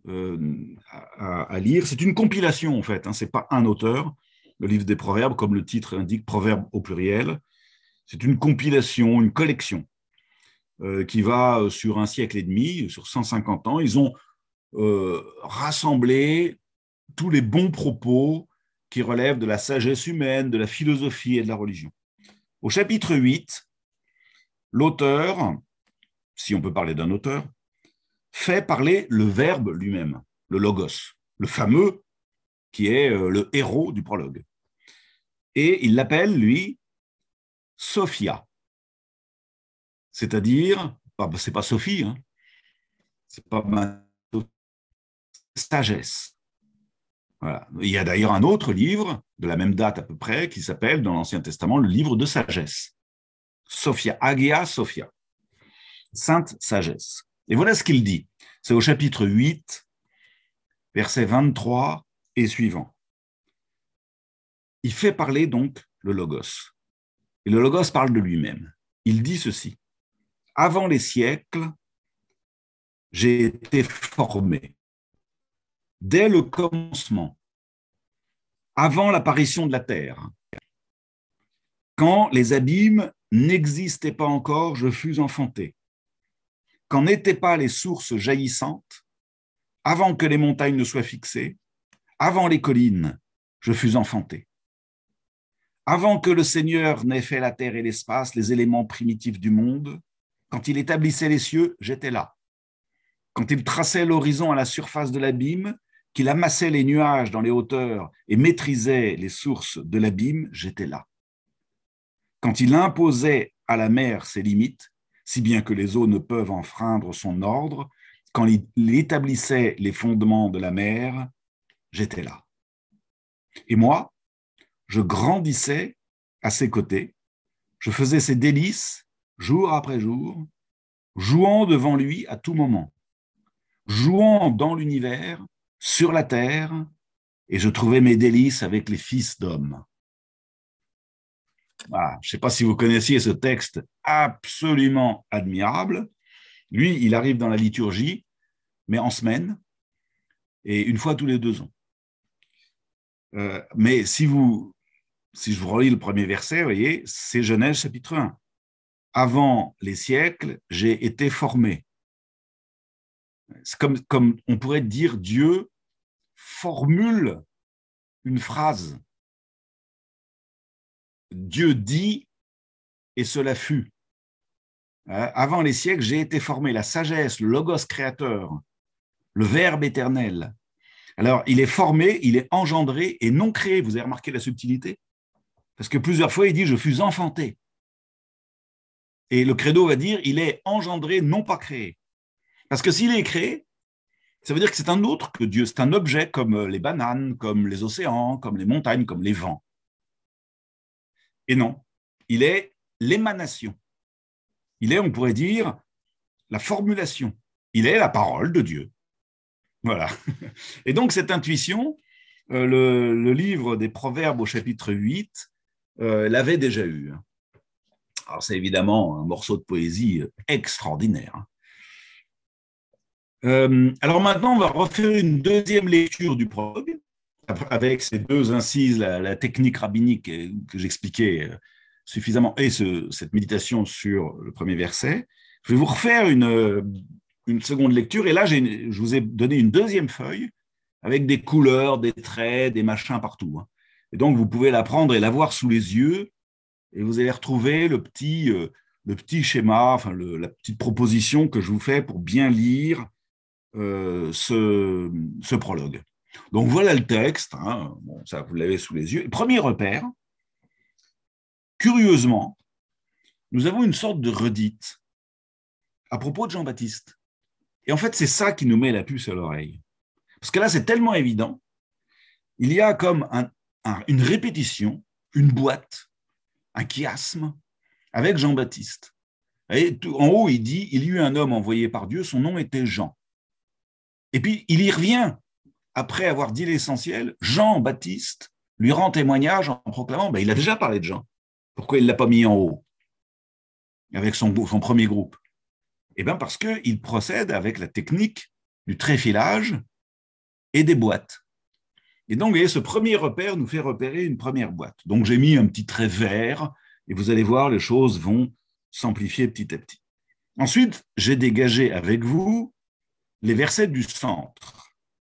à lire. C'est une compilation en fait, hein. Ce n'est pas un auteur, le livre des Proverbes, comme le titre indique, Proverbes au pluriel, c'est une compilation, une collection qui va sur un siècle et demi, sur 150 ans. Ils ont rassemblé tous les bons propos qui relèvent de la sagesse humaine, de la philosophie et de la religion. Au chapitre 8, l'auteur, si on peut parler d'un auteur, fait parler le Verbe lui-même, le Logos, le fameux qui est le héros du prologue. Et il l'appelle, lui, Sophia. C'est-à-dire, c'est pas Sophie, hein, c'est pas ma sagesse. Voilà. Il y a d'ailleurs un autre livre, de la même date à peu près, qui s'appelle, dans l'Ancien Testament, le livre de sagesse. Sophia, Hagia Sophia, sainte sagesse. Et voilà ce qu'il dit. C'est au chapitre 8, versets 23 et suivants. Il fait parler donc le Logos. Et le Logos parle de lui-même. Il dit ceci. Avant les siècles, j'ai été formé. Dès le commencement, avant l'apparition de la terre, quand les abîmes n'existaient pas encore, je fus enfanté. Quand n'étaient pas les sources jaillissantes, avant que les montagnes ne soient fixées, avant les collines, je fus enfanté. Avant que le Seigneur n'ait fait la terre et l'espace, les éléments primitifs du monde, quand il établissait les cieux, j'étais là. Quand il traçait l'horizon à la surface de l'abîme, qu'il amassait les nuages dans les hauteurs et maîtrisait les sources de l'abîme, j'étais là. Quand il imposait à la mer ses limites, si bien que les eaux ne peuvent enfreindre son ordre, quand il établissait les fondements de la mer, j'étais là. Et moi, je grandissais à ses côtés, je faisais ses délices jour après jour, jouant devant lui à tout moment, jouant dans l'univers, sur la terre, et je trouvais mes délices avec les fils d'hommes. Voilà. Je ne sais pas si vous connaissiez ce texte absolument admirable. Lui, il arrive dans la liturgie, mais en semaine, et une fois tous les 2 ans. Mais si je vous relis le premier verset, vous voyez, c'est Genèse chapitre 1. Avant les siècles, j'ai été formé. C'est comme on pourrait dire Dieu formule une phrase. Dieu dit et cela fut. Avant les siècles, j'ai été formé. La sagesse, le logos créateur, le verbe éternel. Alors, il est formé, il est engendré et non créé. Vous avez remarqué la subtilité? Parce que plusieurs fois, il dit « je fus enfanté ». Et le credo va dire « il est engendré, non pas créé ». Parce que s'il est créé, ça veut dire que c'est un autre que Dieu. C'est un objet comme les bananes, comme les océans, comme les montagnes, comme les vents. Et non, il est l'émanation. Il est, on pourrait dire, la formulation. Il est la parole de Dieu. Voilà. Et donc, cette intuition, le livre des Proverbes au chapitre 8 l'avait déjà eu. Alors, c'est évidemment un morceau de poésie extraordinaire. Alors maintenant, on va refaire une deuxième lecture du prologue, avec ces deux incises, la technique rabbinique que j'expliquais suffisamment, et cette méditation sur le premier verset. Je vais vous refaire une seconde lecture, et là, je vous ai donné une deuxième feuille avec des couleurs, des traits, des machins partout. Et donc, vous pouvez la prendre et la voir sous les yeux, et vous allez retrouver le petit schéma, enfin la petite proposition que je vous fais pour bien lire ce prologue. Donc, voilà le texte, hein. Bon, ça, vous l'avez sous les yeux. Premier repère, curieusement, nous avons une sorte de redite à propos de Jean-Baptiste. Et en fait, c'est ça qui nous met la puce à l'oreille. Parce que là, c'est tellement évident. Il y a comme une répétition, une boîte, un chiasme avec Jean-Baptiste. Et en haut, il dit, il y eut un homme envoyé par Dieu, son nom était Jean. Et puis, il y revient, après avoir dit l'essentiel, Jean-Baptiste lui rend témoignage en proclamant, il a déjà parlé de Jean. Pourquoi il ne l'a pas mis en haut avec son premier groupe? Eh bien, parce qu'il procède avec la technique du tréfilage et des boîtes. Et donc, vous voyez, ce premier repère nous fait repérer une première boîte. Donc, j'ai mis un petit trait vert, et vous allez voir, les choses vont s'amplifier petit à petit. Ensuite, j'ai dégagé avec vous les versets du centre,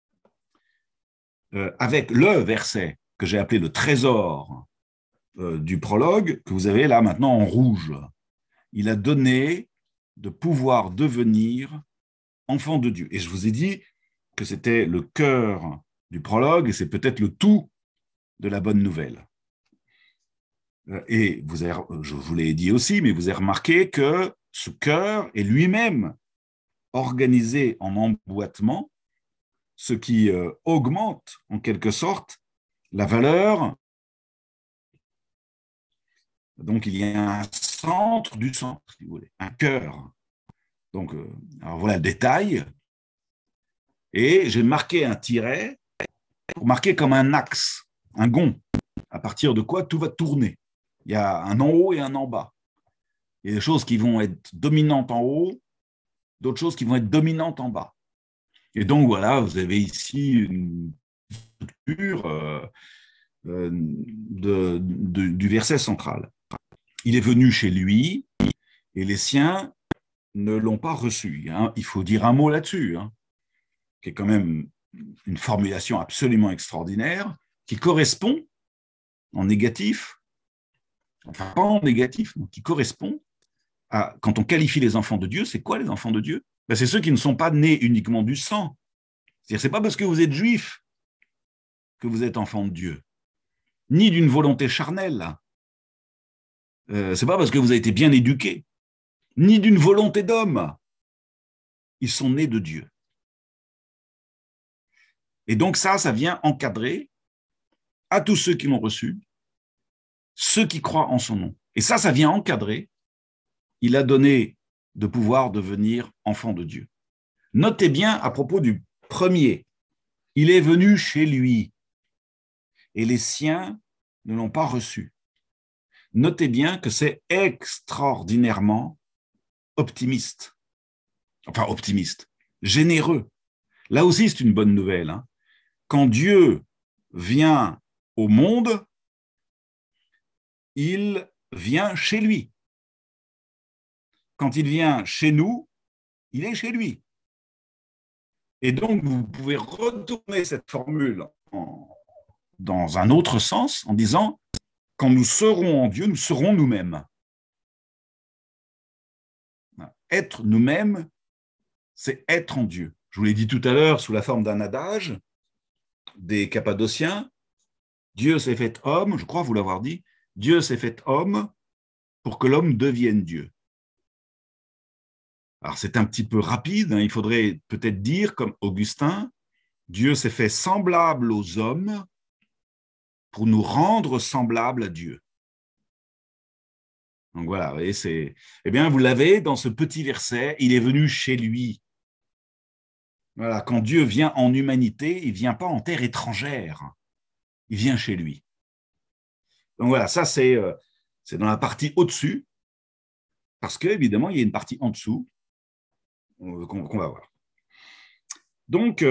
avec le verset que j'ai appelé le trésor du prologue, que vous avez là maintenant en rouge. Il a donné de pouvoir devenir enfant de Dieu. Et je vous ai dit que c'était le cœur du prologue, et c'est peut-être le tout de la bonne nouvelle. Et je vous l'ai dit aussi, mais vous avez remarqué que ce cœur est lui-même organisé en emboîtement, ce qui augmente en quelque sorte la valeur. Donc il y a un centre du centre, si vous voulez, un cœur. Donc, alors voilà le détail. Et j'ai marqué un tiret pour marquer comme un axe, un gond, à partir de quoi tout va tourner. Il y a un en haut et un en bas. Il y a des choses qui vont être dominantes en haut, d'autres choses qui vont être dominantes en bas. Et donc, voilà, vous avez ici une structure du verset central. Il est venu chez lui et les siens ne l'ont pas reçu. Il faut dire un mot là-dessus, qui est quand même une formulation absolument extraordinaire, qui correspond en négatif, enfin pas en négatif, mais qui correspond à, quand on qualifie les enfants de Dieu, c'est quoi les enfants de Dieu? C'est ceux qui ne sont pas nés uniquement du sang. C'est-à-dire, c'est pas parce que vous êtes juif que vous êtes enfant de Dieu, ni d'une volonté charnelle. C'est pas parce que vous avez été bien éduqué, ni d'une volonté d'homme. Ils sont nés de Dieu. Et donc ça vient encadrer à tous ceux qui l'ont reçu, ceux qui croient en son nom. Et ça vient encadrer. Il a donné de pouvoir devenir enfant de Dieu. Notez bien à propos du premier, il est venu chez lui et les siens ne l'ont pas reçu. Notez bien que c'est extraordinairement optimiste. Enfin, optimiste, généreux. Là aussi, c'est une bonne nouvelle. Quand Dieu vient au monde, il vient chez lui. Quand il vient chez nous, il est chez lui. Et donc, vous pouvez retourner cette formule dans un autre sens en disant, quand nous serons en Dieu, nous serons nous-mêmes. Être nous-mêmes, c'est être en Dieu. Je vous l'ai dit tout à l'heure sous la forme d'un adage des Cappadociens, Dieu s'est fait homme, je crois vous l'avoir dit, Dieu s'est fait homme pour que l'homme devienne Dieu. Alors c'est un petit peu rapide, il faudrait peut-être dire, comme Augustin, Dieu s'est fait semblable aux hommes pour nous rendre semblables à Dieu. Donc voilà, eh bien, vous l'avez dans ce petit verset, il est venu chez lui. Voilà, quand Dieu vient en humanité, il ne vient pas en terre étrangère, il vient chez lui. Donc voilà, ça c'est dans la partie au-dessus, parce qu'évidemment, il y a une partie en dessous qu'on va voir. Donc,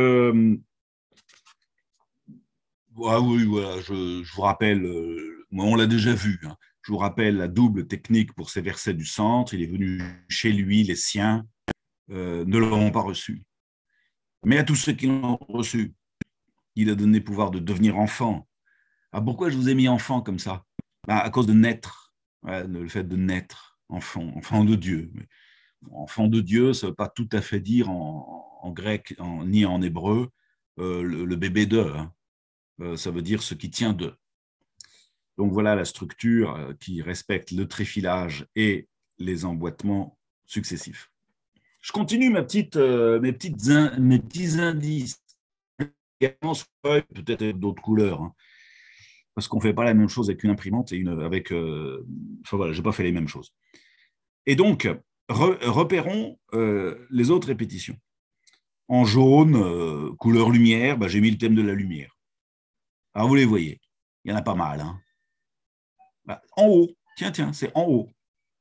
oui, voilà, je vous rappelle, on l'a déjà vu, hein. Je vous rappelle la double technique pour ces versets du centre. Il est venu chez lui, les siens ne l'auront pas reçu. Mais à tous ceux qui l'ont reçu, il a donné pouvoir de devenir enfant. Ah, pourquoi je vous ai mis enfant comme ça? À cause de naître, le fait de naître, enfant de Dieu. Mais enfant de Dieu, ça ne veut pas tout à fait dire en grec ni en hébreu le bébé d'eux. Hein. Ça veut dire ce qui tient d'eux. Donc voilà la structure qui respecte le tréfilage et les emboîtements successifs. Je continue mes petits indices. Peut-être avec d'autres couleurs, hein, parce qu'on ne fait pas la même chose avec une imprimante et avec. Enfin voilà, je n'ai pas fait les mêmes choses. Et donc, repérons les autres répétitions. En jaune, couleur lumière, j'ai mis le thème de la lumière. Alors vous les voyez, il y en a pas mal. Hein. En haut, tiens, c'est en haut.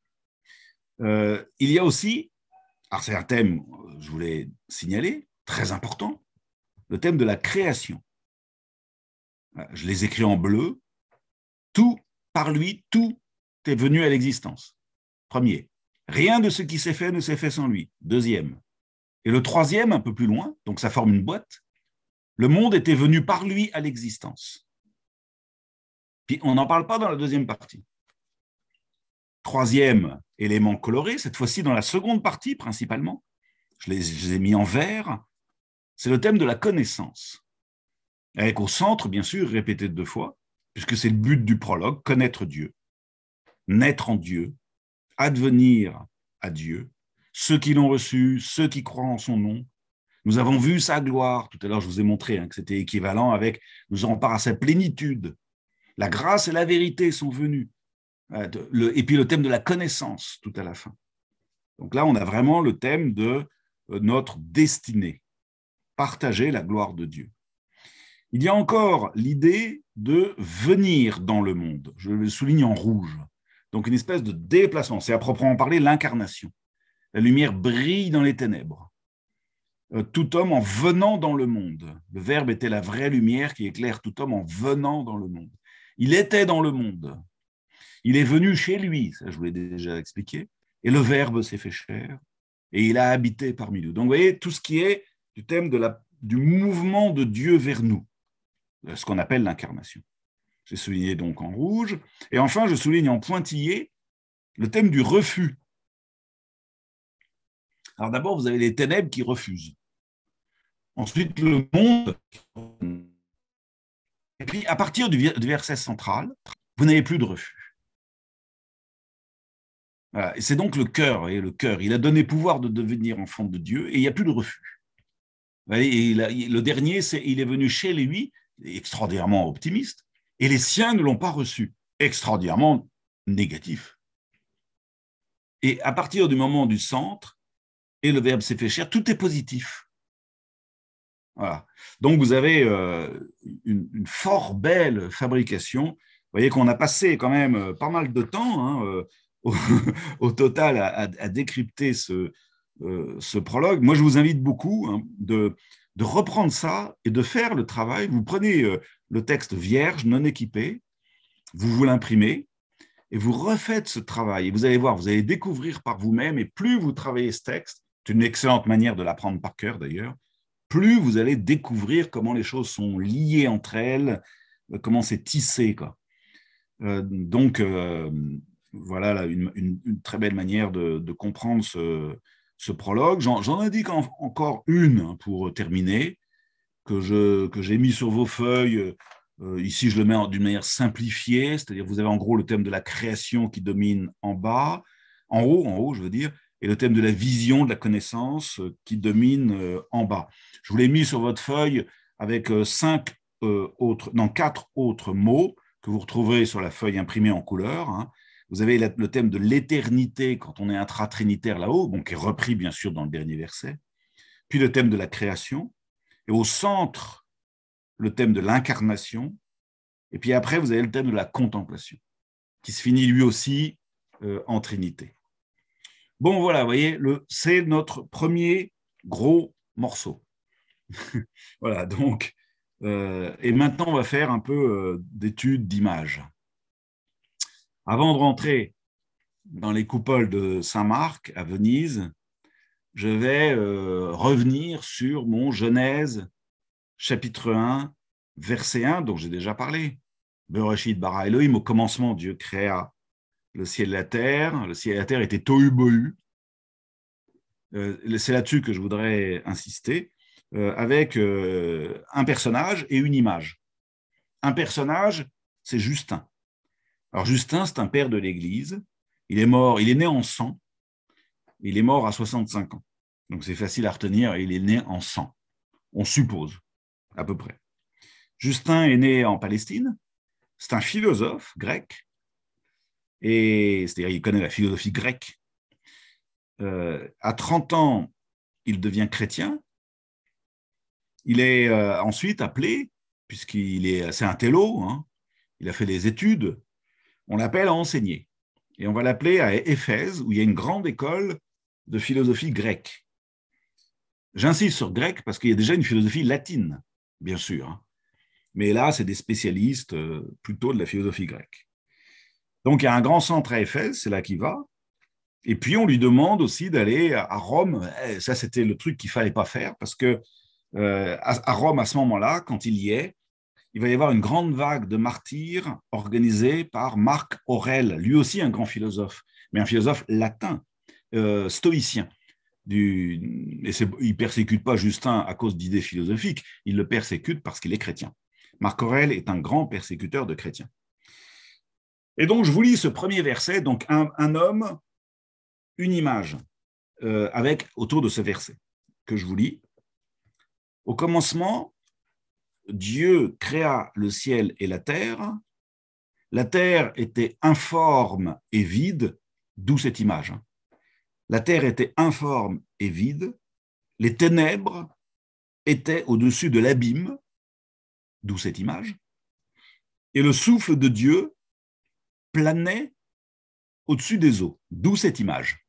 Il y a aussi, alors c'est un thème, je voulais signaler, très important, le thème de la création. Je les écris en bleu. Tout, par lui, tout est venu à l'existence. Premier, rien de ce qui s'est fait ne s'est fait sans lui. Deuxième, et le troisième, un peu plus loin, donc ça forme une boîte, le monde était venu par lui à l'existence. Puis on n'en parle pas dans la deuxième partie. Troisième élément coloré, cette fois-ci dans la seconde partie principalement, je les ai mis en vert, c'est le thème de la connaissance. Avec au centre, bien sûr, répété 2 fois, puisque c'est le but du prologue, connaître Dieu, naître en Dieu, advenir à Dieu, ceux qui l'ont reçu, ceux qui croient en son nom. Nous avons vu sa gloire, tout à l'heure je vous ai montré que c'était équivalent avec, nous aurons part à sa plénitude. La grâce et la vérité sont venues. Et puis le thème de la connaissance, tout à la fin. Donc là, on a vraiment le thème de notre destinée, partager la gloire de Dieu. Il y a encore l'idée de venir dans le monde. Je le souligne en rouge. Donc une espèce de déplacement. C'est à proprement parler l'incarnation. La lumière brille dans les ténèbres. Tout homme en venant dans le monde. Le Verbe était la vraie lumière qui éclaire tout homme en venant dans le monde. Il était dans le monde. Il est venu chez lui, ça je vous l'ai déjà expliqué, et le Verbe s'est fait chair, et il a habité parmi nous. Donc vous voyez, tout ce qui est du thème du mouvement de Dieu vers nous, ce qu'on appelle l'incarnation. J'ai souligné donc en rouge, et enfin je souligne en pointillé le thème du refus. Alors d'abord, vous avez les ténèbres qui refusent. Ensuite, le monde. Et puis, à partir du verset central, vous n'avez plus de refus. Voilà. Et c'est donc le cœur. Et le cœur, il a donné pouvoir de devenir enfant de Dieu et il n'y a plus de refus. Et le dernier, c'est il est venu chez lui, extraordinairement optimiste, et les siens ne l'ont pas reçu, extraordinairement négatif. Et à partir du moment du centre, et le Verbe s'est fait chair, tout est positif. Voilà. Donc, vous avez une fort belle fabrication. Vous voyez qu'on a passé quand même pas mal de temps au total à décrypter ce prologue. Moi, je vous invite beaucoup de reprendre ça et de faire le travail. Vous prenez le texte vierge, non équipé, vous l'imprimez et vous refaites ce travail. Et vous allez voir, vous allez découvrir par vous-même, et plus vous travaillez ce texte, c'est une excellente manière de l'apprendre par cœur d'ailleurs, plus vous allez découvrir comment les choses sont liées entre elles, comment c'est tissé, quoi. Donc, voilà là, une très belle manière de comprendre ce prologue. J'en indique encore une pour terminer, que j'ai mis sur vos feuilles. Ici, je le mets d'une manière simplifiée, c'est-à-dire vous avez en gros le thème de la création qui domine en bas, en haut, je veux dire, et le thème de la vision, de la connaissance qui domine en bas. Je vous l'ai mis sur votre feuille avec 4 autres mots que vous retrouverez sur la feuille imprimée en couleur. Vous avez le thème de l'éternité quand on est intra-trinitaire là-haut, bon, qui est repris bien sûr dans le dernier verset. Puis le thème de la création. Et au centre, le thème de l'incarnation. Et puis après, vous avez le thème de la contemplation, qui se finit lui aussi en Trinité. Bon, voilà, vous voyez, c'est notre premier gros morceau. Voilà, donc, et maintenant, on va faire un peu d'études d'images. Avant de rentrer dans les coupoles de Saint-Marc à Venise, je vais revenir sur mon Genèse, chapitre 1, verset 1, dont j'ai déjà parlé. Bereshit bara Elohim, au commencement, Dieu créa le ciel et la terre. Le ciel et la terre étaient tohu bohu. C'est là-dessus que je voudrais insister, avec un personnage et une image. Un personnage, c'est Justin. Alors Justin, c'est un père de l'Église. Il est mort, il est né en 100. Il est mort à 65 ans. Donc c'est facile à retenir, il est né en 100. On suppose, à peu près. Justin est né en Palestine. C'est un philosophe grec. C'est-à-dire il connaît la philosophie grecque. À 30 ans, il devient chrétien. Il est ensuite appelé, c'est un télo, hein, il a fait des études, on l'appelle à enseigner. Et on va l'appeler à Éphèse, où il y a une grande école de philosophie grecque. J'insiste sur grec parce qu'il y a déjà une philosophie latine, bien sûr. Hein. Mais là, c'est des spécialistes plutôt de la philosophie grecque. Donc, il y a un grand centre à Éphèse, c'est là qu'il va. Et puis, on lui demande aussi d'aller à Rome. Ça, c'était le truc qu'il ne fallait pas faire parce que à Rome, à ce moment-là, quand il y est, il va y avoir une grande vague de martyrs organisée par Marc Aurèle, lui aussi un grand philosophe, mais un philosophe latin, stoïcien. Il ne persécute pas Justin à cause d'idées philosophiques, il le persécute parce qu'il est chrétien. Marc Aurèle est un grand persécuteur de chrétiens. Et donc, je vous lis ce premier verset, donc un homme, une image, avec autour de ce verset que je vous lis. Au commencement, Dieu créa le ciel et la terre. La terre était informe et vide, d'où cette image. La terre était informe et vide. Les ténèbres étaient au-dessus de l'abîme, d'où cette image. Et le souffle de Dieu planait au-dessus des eaux, d'où cette image.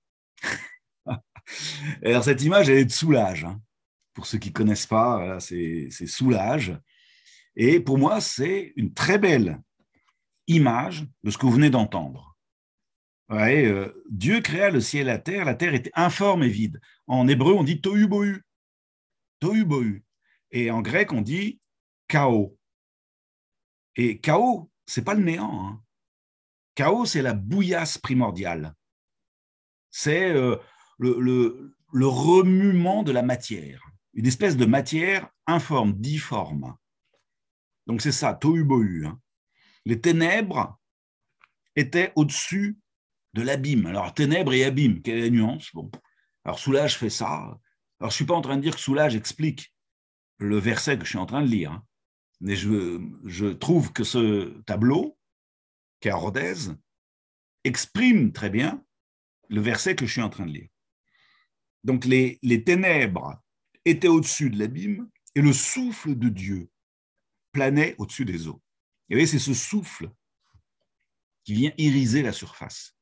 Alors cette image, elle est de Soulages. Hein. Pour ceux qui ne connaissent pas, c'est Soulages. Et pour moi, c'est une très belle image de ce que vous venez d'entendre. Ouais, Dieu créa le ciel et la terre était informe et vide. En hébreu, on dit tohu bohu. Tohu bohu. Et en grec, on dit chaos. Et chaos, ce n'est pas le néant. Hein. Chaos, c'est la bouillasse primordiale. C'est le remuement de la matière. Une espèce de matière informe, difforme. Donc c'est ça, tohu bohu. Hein. Les ténèbres étaient au-dessus de l'abîme. Alors ténèbres et abîme, quelle est la nuance? Bon. Alors Soulages fait ça. Alors je ne suis pas en train de dire que Soulages explique le verset que je suis en train de lire. Hein. Mais je trouve que ce tableau, qui est à Rodez, exprime très bien le verset que je suis en train de lire. Donc les ténèbres étaient au-dessus de l'abîme et le souffle de Dieu planait au-dessus des eaux. Et vous voyez, c'est ce souffle qui vient iriser la surface.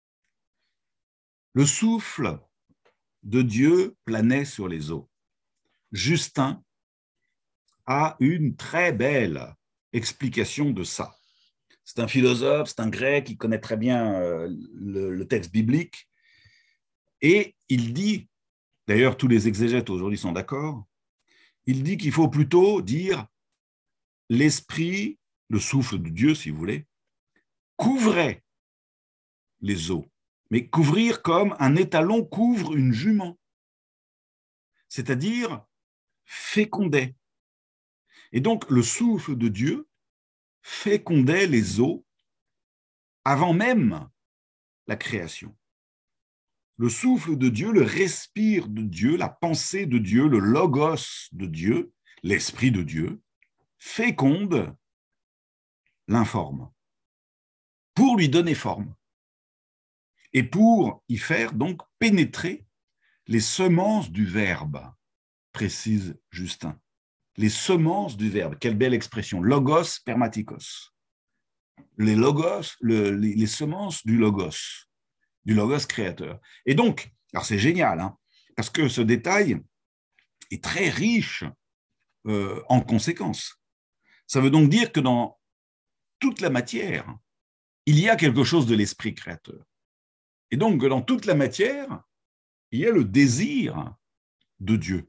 Le souffle de Dieu planait sur les eaux. Justin a une très belle explication de ça. C'est un philosophe, c'est un grec, il connaît très bien le texte biblique. Et il dit, d'ailleurs tous les exégètes aujourd'hui sont d'accord, il dit qu'il faut plutôt dire l'esprit, le souffle de Dieu, si vous voulez, couvrait les eaux. Mais couvrir comme un étalon couvre une jument. C'est-à-dire fécondait. Et donc le souffle de Dieu fécondait les eaux avant même la création. Le souffle de Dieu, le respire de Dieu, la pensée de Dieu, le logos de Dieu, l'esprit de Dieu, féconde l'informe. pour lui donner forme et pour y faire donc pénétrer les semences du Verbe, précise Justin. Les semences du Verbe, quelle belle expression, logos spermatikos. Les logos, les semences du logos créateur. Et donc, alors c'est génial, hein, parce que ce détail est très riche en conséquences. Ça veut donc dire que dans toute la matière, il y a quelque chose de l'esprit créateur. Et donc, dans toute la matière, il y a le désir de Dieu.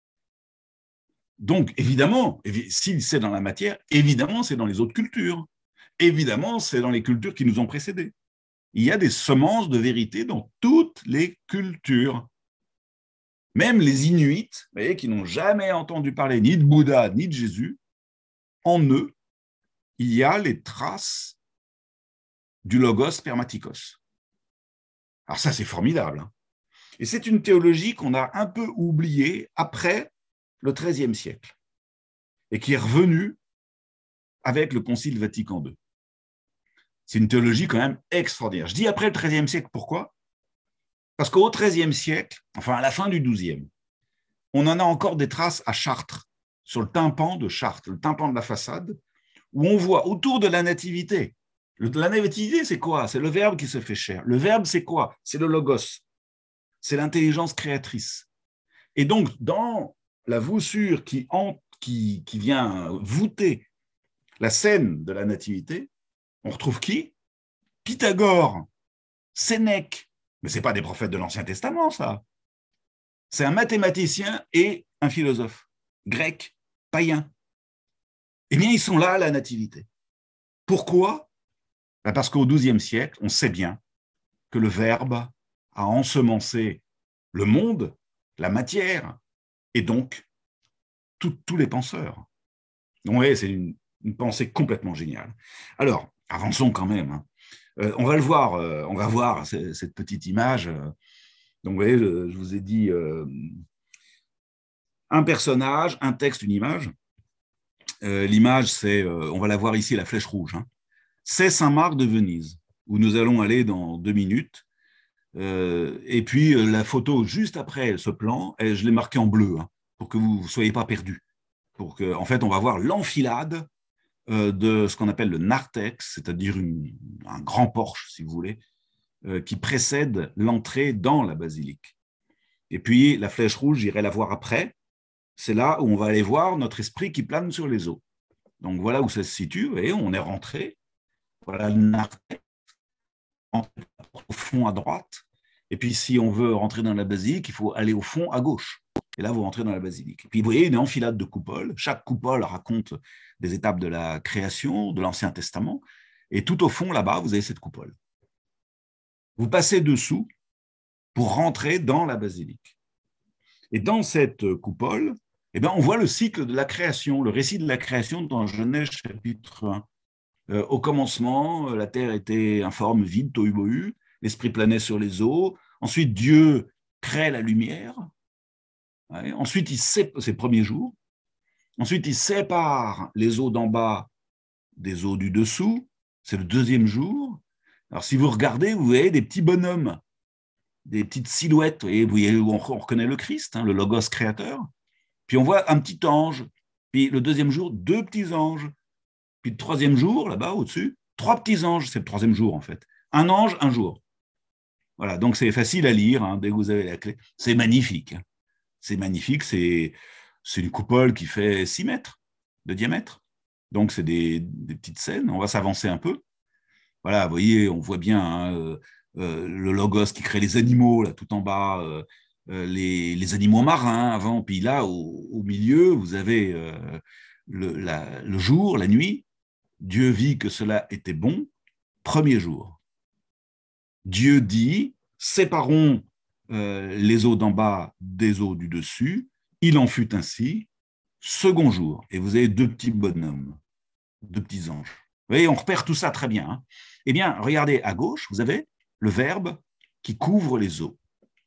Donc, évidemment, s'il c'est dans la matière, évidemment, c'est dans les autres cultures. Évidemment, c'est dans les cultures qui nous ont précédés. Il y a des semences de vérité dans toutes les cultures. Même les Inuits, vous voyez, qui n'ont jamais entendu parler ni de Bouddha, ni de Jésus, en eux, il y a les traces du logos spermatikos. Alors ça, c'est formidable. Hein. Et c'est une théologie qu'on a un peu oubliée après le XIIIe siècle et qui est revenue avec le Concile Vatican II. C'est une théologie quand même extraordinaire. Je dis après le XIIIe siècle, pourquoi ? Parce qu'au XIIIe siècle, enfin à la fin du XIIe, on en a encore des traces à Chartres, sur le tympan de Chartres, le tympan de la façade, où on voit autour de la nativité. La nativité, c'est quoi ? C'est le Verbe qui se fait chair. Le Verbe, c'est quoi ? C'est le logos. C'est l'intelligence créatrice. Et donc, dans la voussure qui vient voûter la scène de la nativité, on retrouve qui ? Pythagore, Sénèque. Mais ce n'est pas des prophètes de l'Ancien Testament, ça. C'est un mathématicien et un philosophe grec, païen. Eh bien, ils sont là à la nativité. Pourquoi ? Parce qu'au XIIe siècle, on sait bien que le Verbe a ensemencé le monde, la matière, et donc tous les penseurs. Donc, ouais, c'est une pensée complètement géniale. Alors, avançons quand même. Hein. On va le voir, on va voir cette petite image. Donc, vous voyez, je vous ai dit un personnage, un texte, une image. L'image, c'est, on va la voir ici, la flèche rouge. Hein. C'est Saint-Marc de Venise, où nous allons aller dans 2 minutes. Et puis, la photo juste après ce plan, je l'ai marquée en bleu, hein, pour que vous ne soyez pas perdus. En fait, on va voir l'enfilade de ce qu'on appelle le narthex, c'est-à-dire un grand porche, si vous voulez, qui précède l'entrée dans la basilique. Et puis, la flèche rouge, j'irai la voir après. C'est là où on va aller voir notre esprit qui plane sur les eaux. Donc, voilà où ça se situe. Vous voyez, on est rentré. Voilà le narthex, au fond à droite. Et puis, si on veut rentrer dans la basilique, il faut aller au fond à gauche. Et là, vous rentrez dans la basilique. Et puis, vous voyez une enfilade de coupoles. Chaque coupole raconte des étapes de la création, de l'Ancien Testament. Et tout au fond, là-bas, vous avez cette coupole. Vous passez dessous pour rentrer dans la basilique. Et dans cette coupole, eh bien, on voit le cycle de la création, le récit de la création dans Genèse chapitre 1. Au commencement, la terre était informe, vide, tohu-bohu, l'esprit planait sur les eaux. Ensuite, Dieu crée la lumière. Ouais. Ensuite, c'est le premier jour. Ensuite, il sépare les eaux d'en bas des eaux du dessous. C'est le 2e jour. Alors, si vous regardez, vous voyez des petits bonhommes, des petites silhouettes. Et vous voyez où on reconnaît le Christ, hein, le Logos créateur. Puis on voit un petit ange. Puis le 2e jour, 2 petits anges. Puis le 3e jour, là-bas, au-dessus, 3 petits anges. C'est le 3e jour, en fait. Un ange, un jour. Voilà, donc c'est facile à lire, hein, dès que vous avez la clé. C'est magnifique. C'est magnifique, c'est une coupole qui fait 6 mètres de diamètre. Donc, c'est des petites scènes. On va s'avancer un peu. Voilà, vous voyez, on voit bien hein, le logos qui crée les animaux, là, tout en bas, les animaux marins avant. Puis là, au milieu, vous avez le jour, la nuit. Dieu vit que cela était bon. 1er jour. Dieu dit, séparons les eaux d'en bas des eaux du dessus. Il en fut ainsi. 2e jour. Et vous avez 2 petits bonhommes, 2 petits anges. Vous voyez, on repère tout ça très bien. Hein. Eh bien, regardez à gauche, vous avez le Verbe qui couvre les eaux.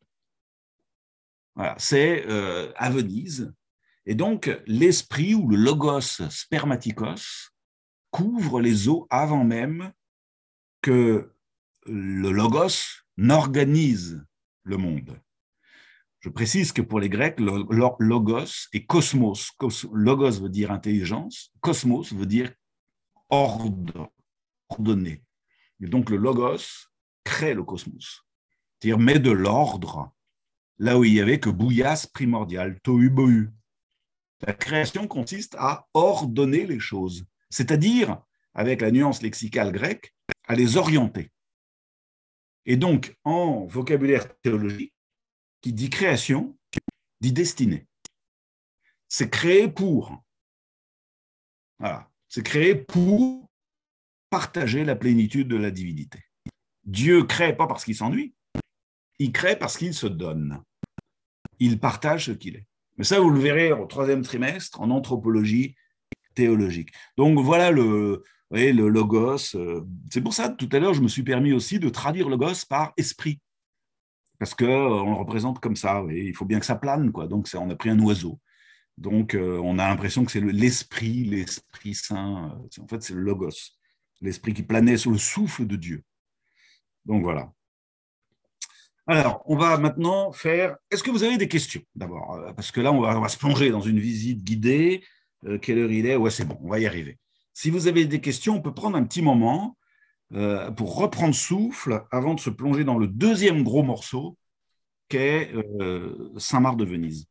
Voilà, c'est à Venise. Et donc, l'esprit ou le logos spermatikos couvre les eaux avant même que le logos n'organise le monde. Je précise que pour les Grecs, logos et cosmos. Logos veut dire intelligence, cosmos veut dire ordre, ordonné. Et donc le logos crée le cosmos, c'est-à-dire met de l'ordre là où il n'y avait que bouillasse primordiale, tohu bohu. La création consiste à ordonner les choses, c'est-à-dire, avec la nuance lexicale grecque, à les orienter. Et donc, en vocabulaire théologique, qui dit création, dit destinée. C'est créé pour. Voilà. C'est créé pour partager la plénitude de la divinité. Dieu crée pas parce qu'il s'ennuie, il crée parce qu'il se donne. Il partage ce qu'il est. Mais ça, vous le verrez au 3e trimestre en anthropologie théologique. Donc voilà le logos. C'est pour ça, tout à l'heure, je me suis permis aussi de traduire logos par esprit. Parce qu'on le représente comme ça, oui. Il faut bien que ça plane, quoi. Donc, on a pris un oiseau. Donc, on a l'impression que c'est l'esprit saint. En fait, c'est le logos, l'esprit qui planait sur le souffle de Dieu. Donc, voilà. Alors, on va maintenant faire… Est-ce que vous avez des questions, d'abord? Parce que là, on va se plonger dans une visite guidée. Quelle heure il est? Ouais, c'est bon, on va y arriver. Si vous avez des questions, on peut prendre un petit moment pour reprendre souffle avant de se plonger dans le 2e gros morceau qu'est Saint-Marc de Venise.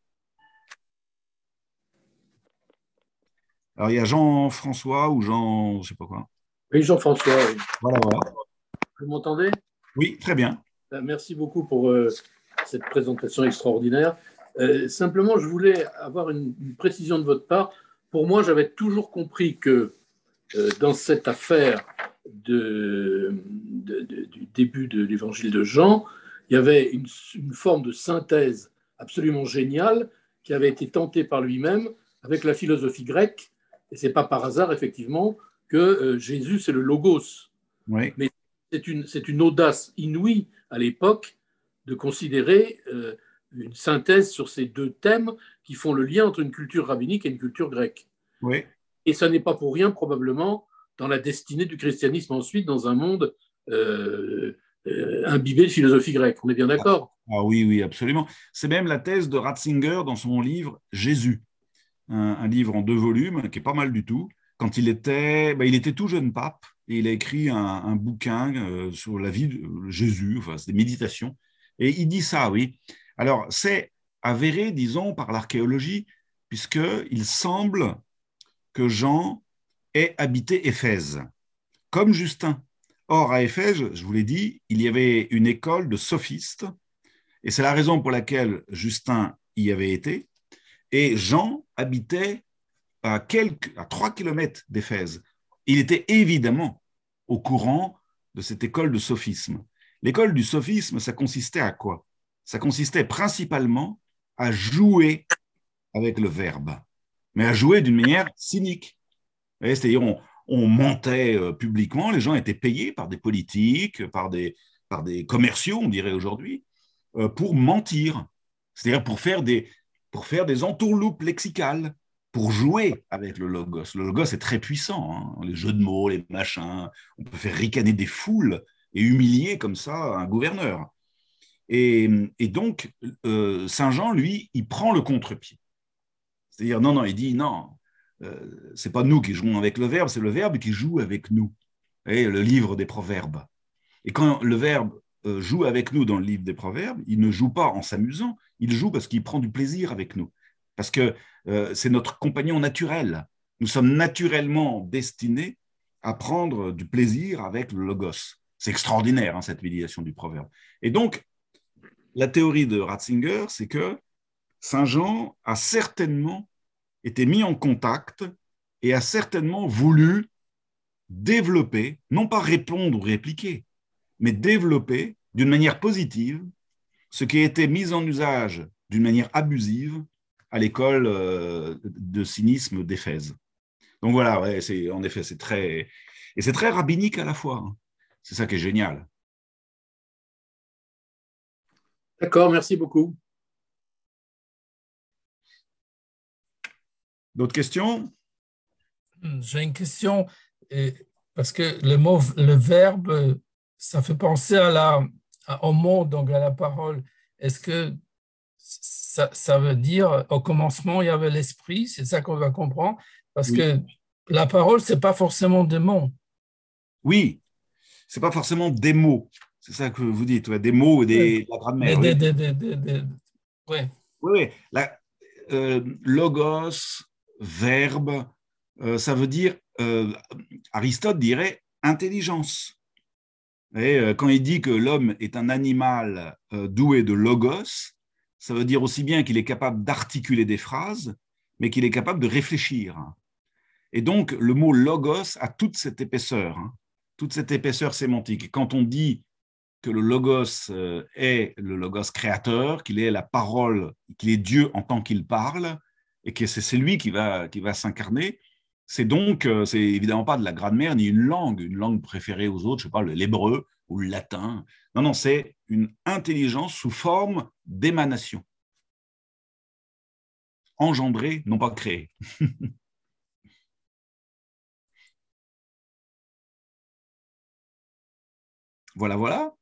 Alors, il y a Jean-François ou Jean… je ne sais pas quoi. Oui, Jean-François. Oui. Voilà. Vous m'entendez? Oui, très bien. Merci beaucoup pour cette présentation extraordinaire. Simplement, je voulais avoir une précision de votre part. Pour moi, j'avais toujours compris que dans cette affaire du début de l'évangile de Jean, il y avait une forme de synthèse absolument géniale qui avait été tentée par lui-même avec la philosophie grecque. Et ce n'est pas par hasard, effectivement, que Jésus, c'est le logos. Oui. Mais c'est une audace inouïe à l'époque de considérer une synthèse sur ces deux thèmes qui font le lien entre une culture rabbinique et une culture grecque. Oui. Et ça n'est pas pour rien, probablement, dans la destinée du christianisme ensuite, dans un monde imbibé de philosophie grecque. On est bien d'accord? Ah oui, absolument. C'est même la thèse de Ratzinger dans son livre Jésus, un livre en 2 volumes qui est pas mal du tout. Quand il était tout jeune pape, et il a écrit un bouquin sur la vie de Jésus, enfin, c'est des méditations, et il dit ça, oui. Alors, c'est avéré, disons, par l'archéologie, puisqu'il semble que Jean ait habité Éphèse, comme Justin. Or, à Éphèse, je vous l'ai dit, il y avait une école de sophistes, et c'est la raison pour laquelle Justin y avait été, et Jean habitait à 3 kilomètres d'Éphèse. Il était évidemment au courant de cette école de sophisme. L'école du sophisme, ça consistait à quoi? Ça consistait principalement à jouer avec le verbe, mais à jouer d'une manière cynique. C'est-à-dire, on mentait publiquement, les gens étaient payés par des politiques, par des commerciaux, on dirait aujourd'hui, pour mentir, c'est-à-dire pour faire des entourloupes lexicales, pour jouer avec le logos. Le logos est très puissant, hein, les jeux de mots, les machins, on peut faire ricaner des foules et humilier comme ça un gouverneur. Et donc, Saint Jean, lui, il prend le contre-pied. C'est-à-dire, non, il dit, non, c'est pas nous qui jouons avec le verbe, c'est le verbe qui joue avec nous. Et le livre des proverbes. Et quand le verbe joue avec nous dans le livre des proverbes, il ne joue pas en s'amusant, il joue parce qu'il prend du plaisir avec nous. Parce que c'est notre compagnon naturel. Nous sommes naturellement destinés à prendre du plaisir avec le logos. C'est extraordinaire, hein, cette méditation du proverbe. Et donc, la théorie de Ratzinger, c'est que Saint Jean a certainement été mis en contact et a certainement voulu développer, non pas répondre ou répliquer, mais développer d'une manière positive ce qui a été mis en usage d'une manière abusive à l'école de cynisme d'Éphèse. Donc voilà, ouais, en effet, c'est très rabbinique à la fois. Hein. C'est ça qui est génial. D'accord, merci beaucoup. D'autres questions? J'ai une question. parce que le verbe, ça fait penser au mot, donc à la parole. Est-ce que ça veut dire, au commencement, il y avait l'esprit, c'est ça qu'on va comprendre, parce Oui, que la parole, c'est pas forcément des mots. oui, c'est pas forcément des mots. C'est ça que vous dites, ouais, des mots et Ouais. de la grammaire. Oui, Ouais. oui, oui. Logos, verbe, ça veut dire, Aristote dirait intelligence. Et quand il dit que l'homme est un animal doué de logos, ça veut dire aussi bien qu'il est capable d'articuler des phrases, mais qu'il est capable de réfléchir. Et donc, le mot logos a toute cette épaisseur, hein, toute cette épaisseur sémantique. Et quand on dit que le logos est le logos créateur, qu'il est la parole, qu'il est Dieu en tant qu'il parle, et que c'est lui qui va s'incarner, c'est donc, c'est évidemment pas de la grammaire ni une langue préférée aux autres, je sais pas, l'hébreu ou le latin. Non, non, c'est une intelligence sous forme d'émanation, engendrée, non pas créée. Voilà, voilà.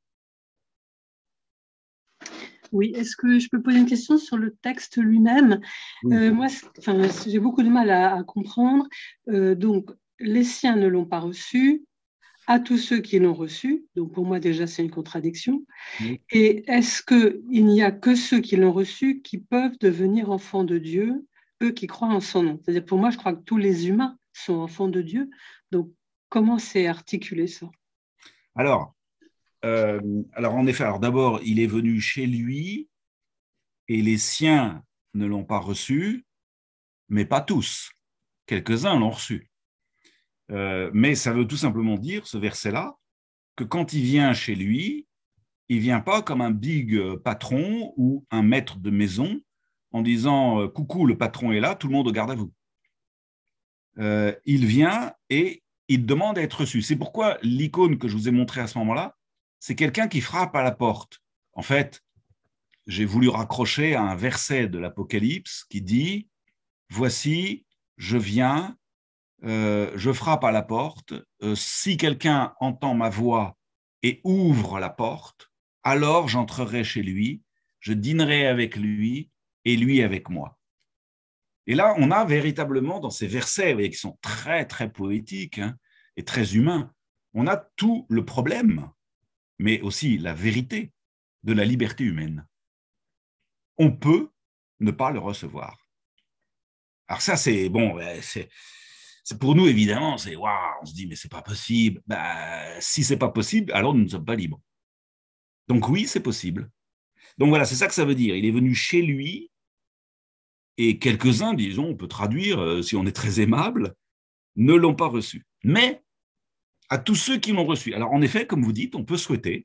Oui, est-ce que je peux poser une question sur le texte lui-même? Oui. Moi, enfin, j'ai beaucoup de mal à comprendre. Donc, les siens ne l'ont pas reçu, à tous ceux qui l'ont reçu. Donc, pour moi, déjà, c'est une contradiction. Oui. Et est-ce qu'il n'y a que ceux qui l'ont reçu qui peuvent devenir enfants de Dieu, eux qui croient en son nom? C'est-à-dire, pour moi, je crois que tous les humains sont enfants de Dieu. Donc, comment c'est articulé ça? Alors, en effet, d'abord, il est venu chez lui et les siens ne l'ont pas reçu, mais pas tous. Quelques-uns l'ont reçu. Mais ça veut tout simplement dire, ce verset-là, que quand il vient chez lui, il ne vient pas comme un big patron ou un maître de maison en disant coucou, le patron est là, tout le monde regarde à vous. Il vient et il demande à être reçu. C'est pourquoi l'icône que je vous ai montrée à ce moment-là, c'est quelqu'un qui frappe à la porte. En fait, j'ai voulu raccrocher à un verset de l'Apocalypse qui dit « Voici, je viens, je frappe à la porte. Si quelqu'un entend ma voix et ouvre la porte, alors j'entrerai chez lui, je dînerai avec lui et lui avec moi. » Et là, on a véritablement dans ces versets, vous voyez, qui sont très, très poétiques, hein, et très humains, on a tout le problème, mais aussi la vérité de la liberté humaine. On peut ne pas le recevoir. Alors ça, c'est bon, c'est pour nous, évidemment, c'est waouh, on se dit, mais c'est pas possible. Bah, si c'est pas possible, alors nous ne sommes pas libres. Donc oui, c'est possible. Donc voilà, c'est ça que ça veut dire. Il est venu chez lui, et quelques-uns, disons, on peut traduire, si on est très aimable, ne l'ont pas reçu. Mais à tous ceux qui l'ont reçu. Alors en effet, comme vous dites, on peut souhaiter,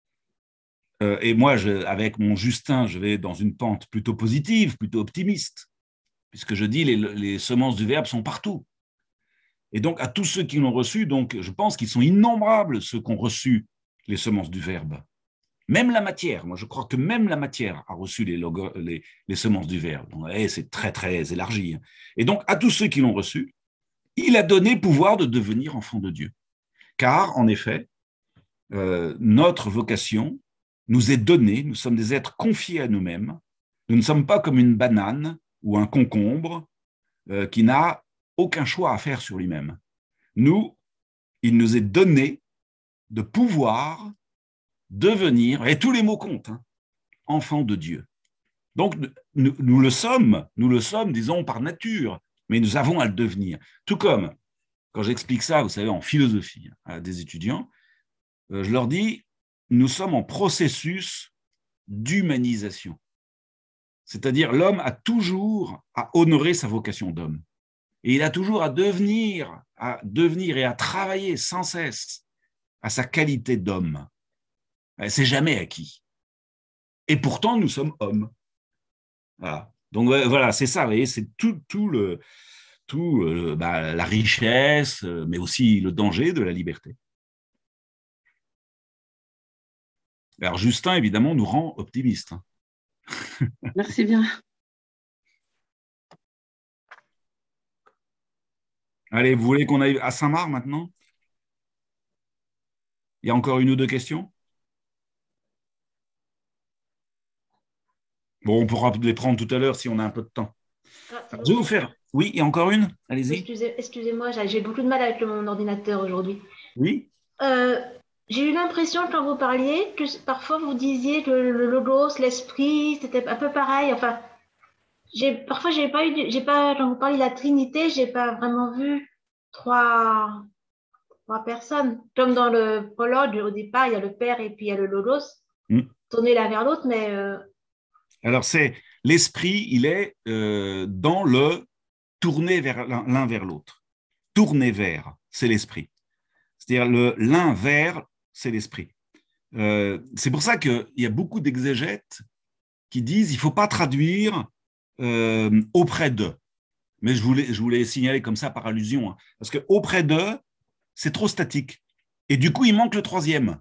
et moi, avec mon Justin, je vais dans une pente plutôt positive, plutôt optimiste, puisque je dis les semences du Verbe sont partout. Et donc, à tous ceux qui l'ont reçu, donc, je pense qu'ils sont innombrables, ceux qui ont reçu les semences du Verbe. Même la matière, moi je crois que même la matière a reçu les semences du Verbe. C'est très, très élargi. Et donc, à tous ceux qui l'ont reçu, il a donné pouvoir de devenir enfant de Dieu. Car, en effet, notre vocation nous est donnée, nous sommes des êtres confiés à nous-mêmes, nous ne sommes pas comme une banane ou un concombre qui n'a aucun choix à faire sur lui-même. Nous, il nous est donné de pouvoir devenir, et tous les mots comptent, hein, enfants de Dieu. Donc, nous le sommes, disons, par nature, mais nous avons à le devenir. Tout comme, quand j'explique ça, vous savez, en philosophie à des étudiants, je leur dis, nous sommes en processus d'humanisation. C'est-à-dire, l'homme a toujours à honorer sa vocation d'homme. Et il a toujours à devenir et à travailler sans cesse à sa qualité d'homme. C'est jamais acquis. Et pourtant, nous sommes hommes. Voilà. Donc voilà, c'est ça, vous voyez, c'est la richesse, mais aussi le danger de la liberté. Alors Justin, évidemment, nous rend optimistes. Merci bien. Allez, vous voulez qu'on aille à Saint-Marc maintenant? Il y a encore une ou deux questions? Bon, on pourra les prendre tout à l'heure si on a un peu de temps. Je vais vous faire. Oui, il y a encore une? Allez-y. Excusez-moi, j'ai beaucoup de mal avec mon ordinateur aujourd'hui. Oui. J'ai eu l'impression quand vous parliez que parfois vous disiez que le logos, l'esprit, c'était un peu pareil. Enfin, parfois quand vous parliez de la Trinité, j'ai pas vraiment vu trois personnes. Comme dans le prologue, au départ, il y a le Père et puis il y a le logos, tourné l'un vers l'autre, mais alors c'est l'esprit, il est dans le tourner vers l'un vers l'autre. Tourner vers, c'est l'esprit. C'est-à-dire l'un vers, c'est l'esprit. C'est pour ça qu'il y a beaucoup d'exégètes qui disent il ne faut pas traduire auprès d'eux. Mais je voulais signaler comme ça par allusion, hein, parce que auprès d'eux, c'est trop statique. Et du coup, il manque le troisième.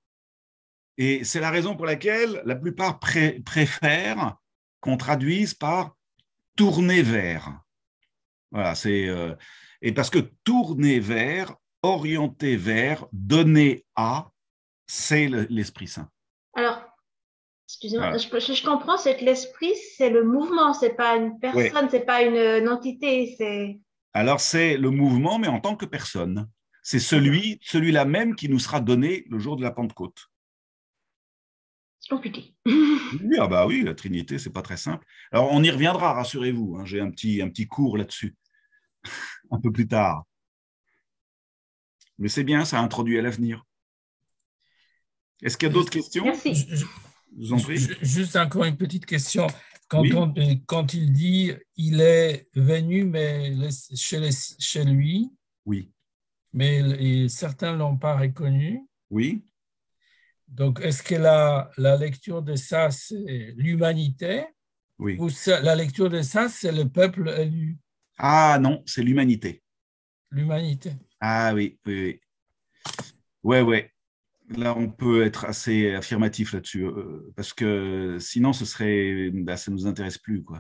Et c'est la raison pour laquelle la plupart préfèrent qu'on traduise par tourner vers. Voilà, et parce que tourner vers, orienter vers, donner à, c'est l'Esprit Saint. Alors, excusez-moi, voilà. Je comprends, c'est que l'esprit, c'est le mouvement, c'est pas une personne, oui. C'est pas une entité. Alors, c'est le mouvement, mais en tant que personne. C'est celui-là même qui nous sera donné le jour de la Pentecôte. C'est compliqué. Oui, ah bah oui, la Trinité, c'est pas très simple. Alors, on y reviendra, rassurez-vous. Hein, j'ai un petit cours là-dessus, un peu plus tard. Mais c'est bien, ça introduit à l'avenir. Est-ce qu'il y a d'autres questions? Merci. Je vous en prie. Juste encore une petite question. Oui. Quand il dit « il est venu, mais chez lui », oui. Mais certains ne l'ont pas reconnu. Oui. Donc, est-ce que la lecture de ça, c'est l'humanité? Oui. Ou la lecture de ça, c'est le peuple élu? Ah non, c'est l'humanité. L'humanité. Ah oui, oui, oui. Ouais. Là, on peut être assez affirmatif là-dessus, parce que sinon, ça ne nous intéresse plus, quoi.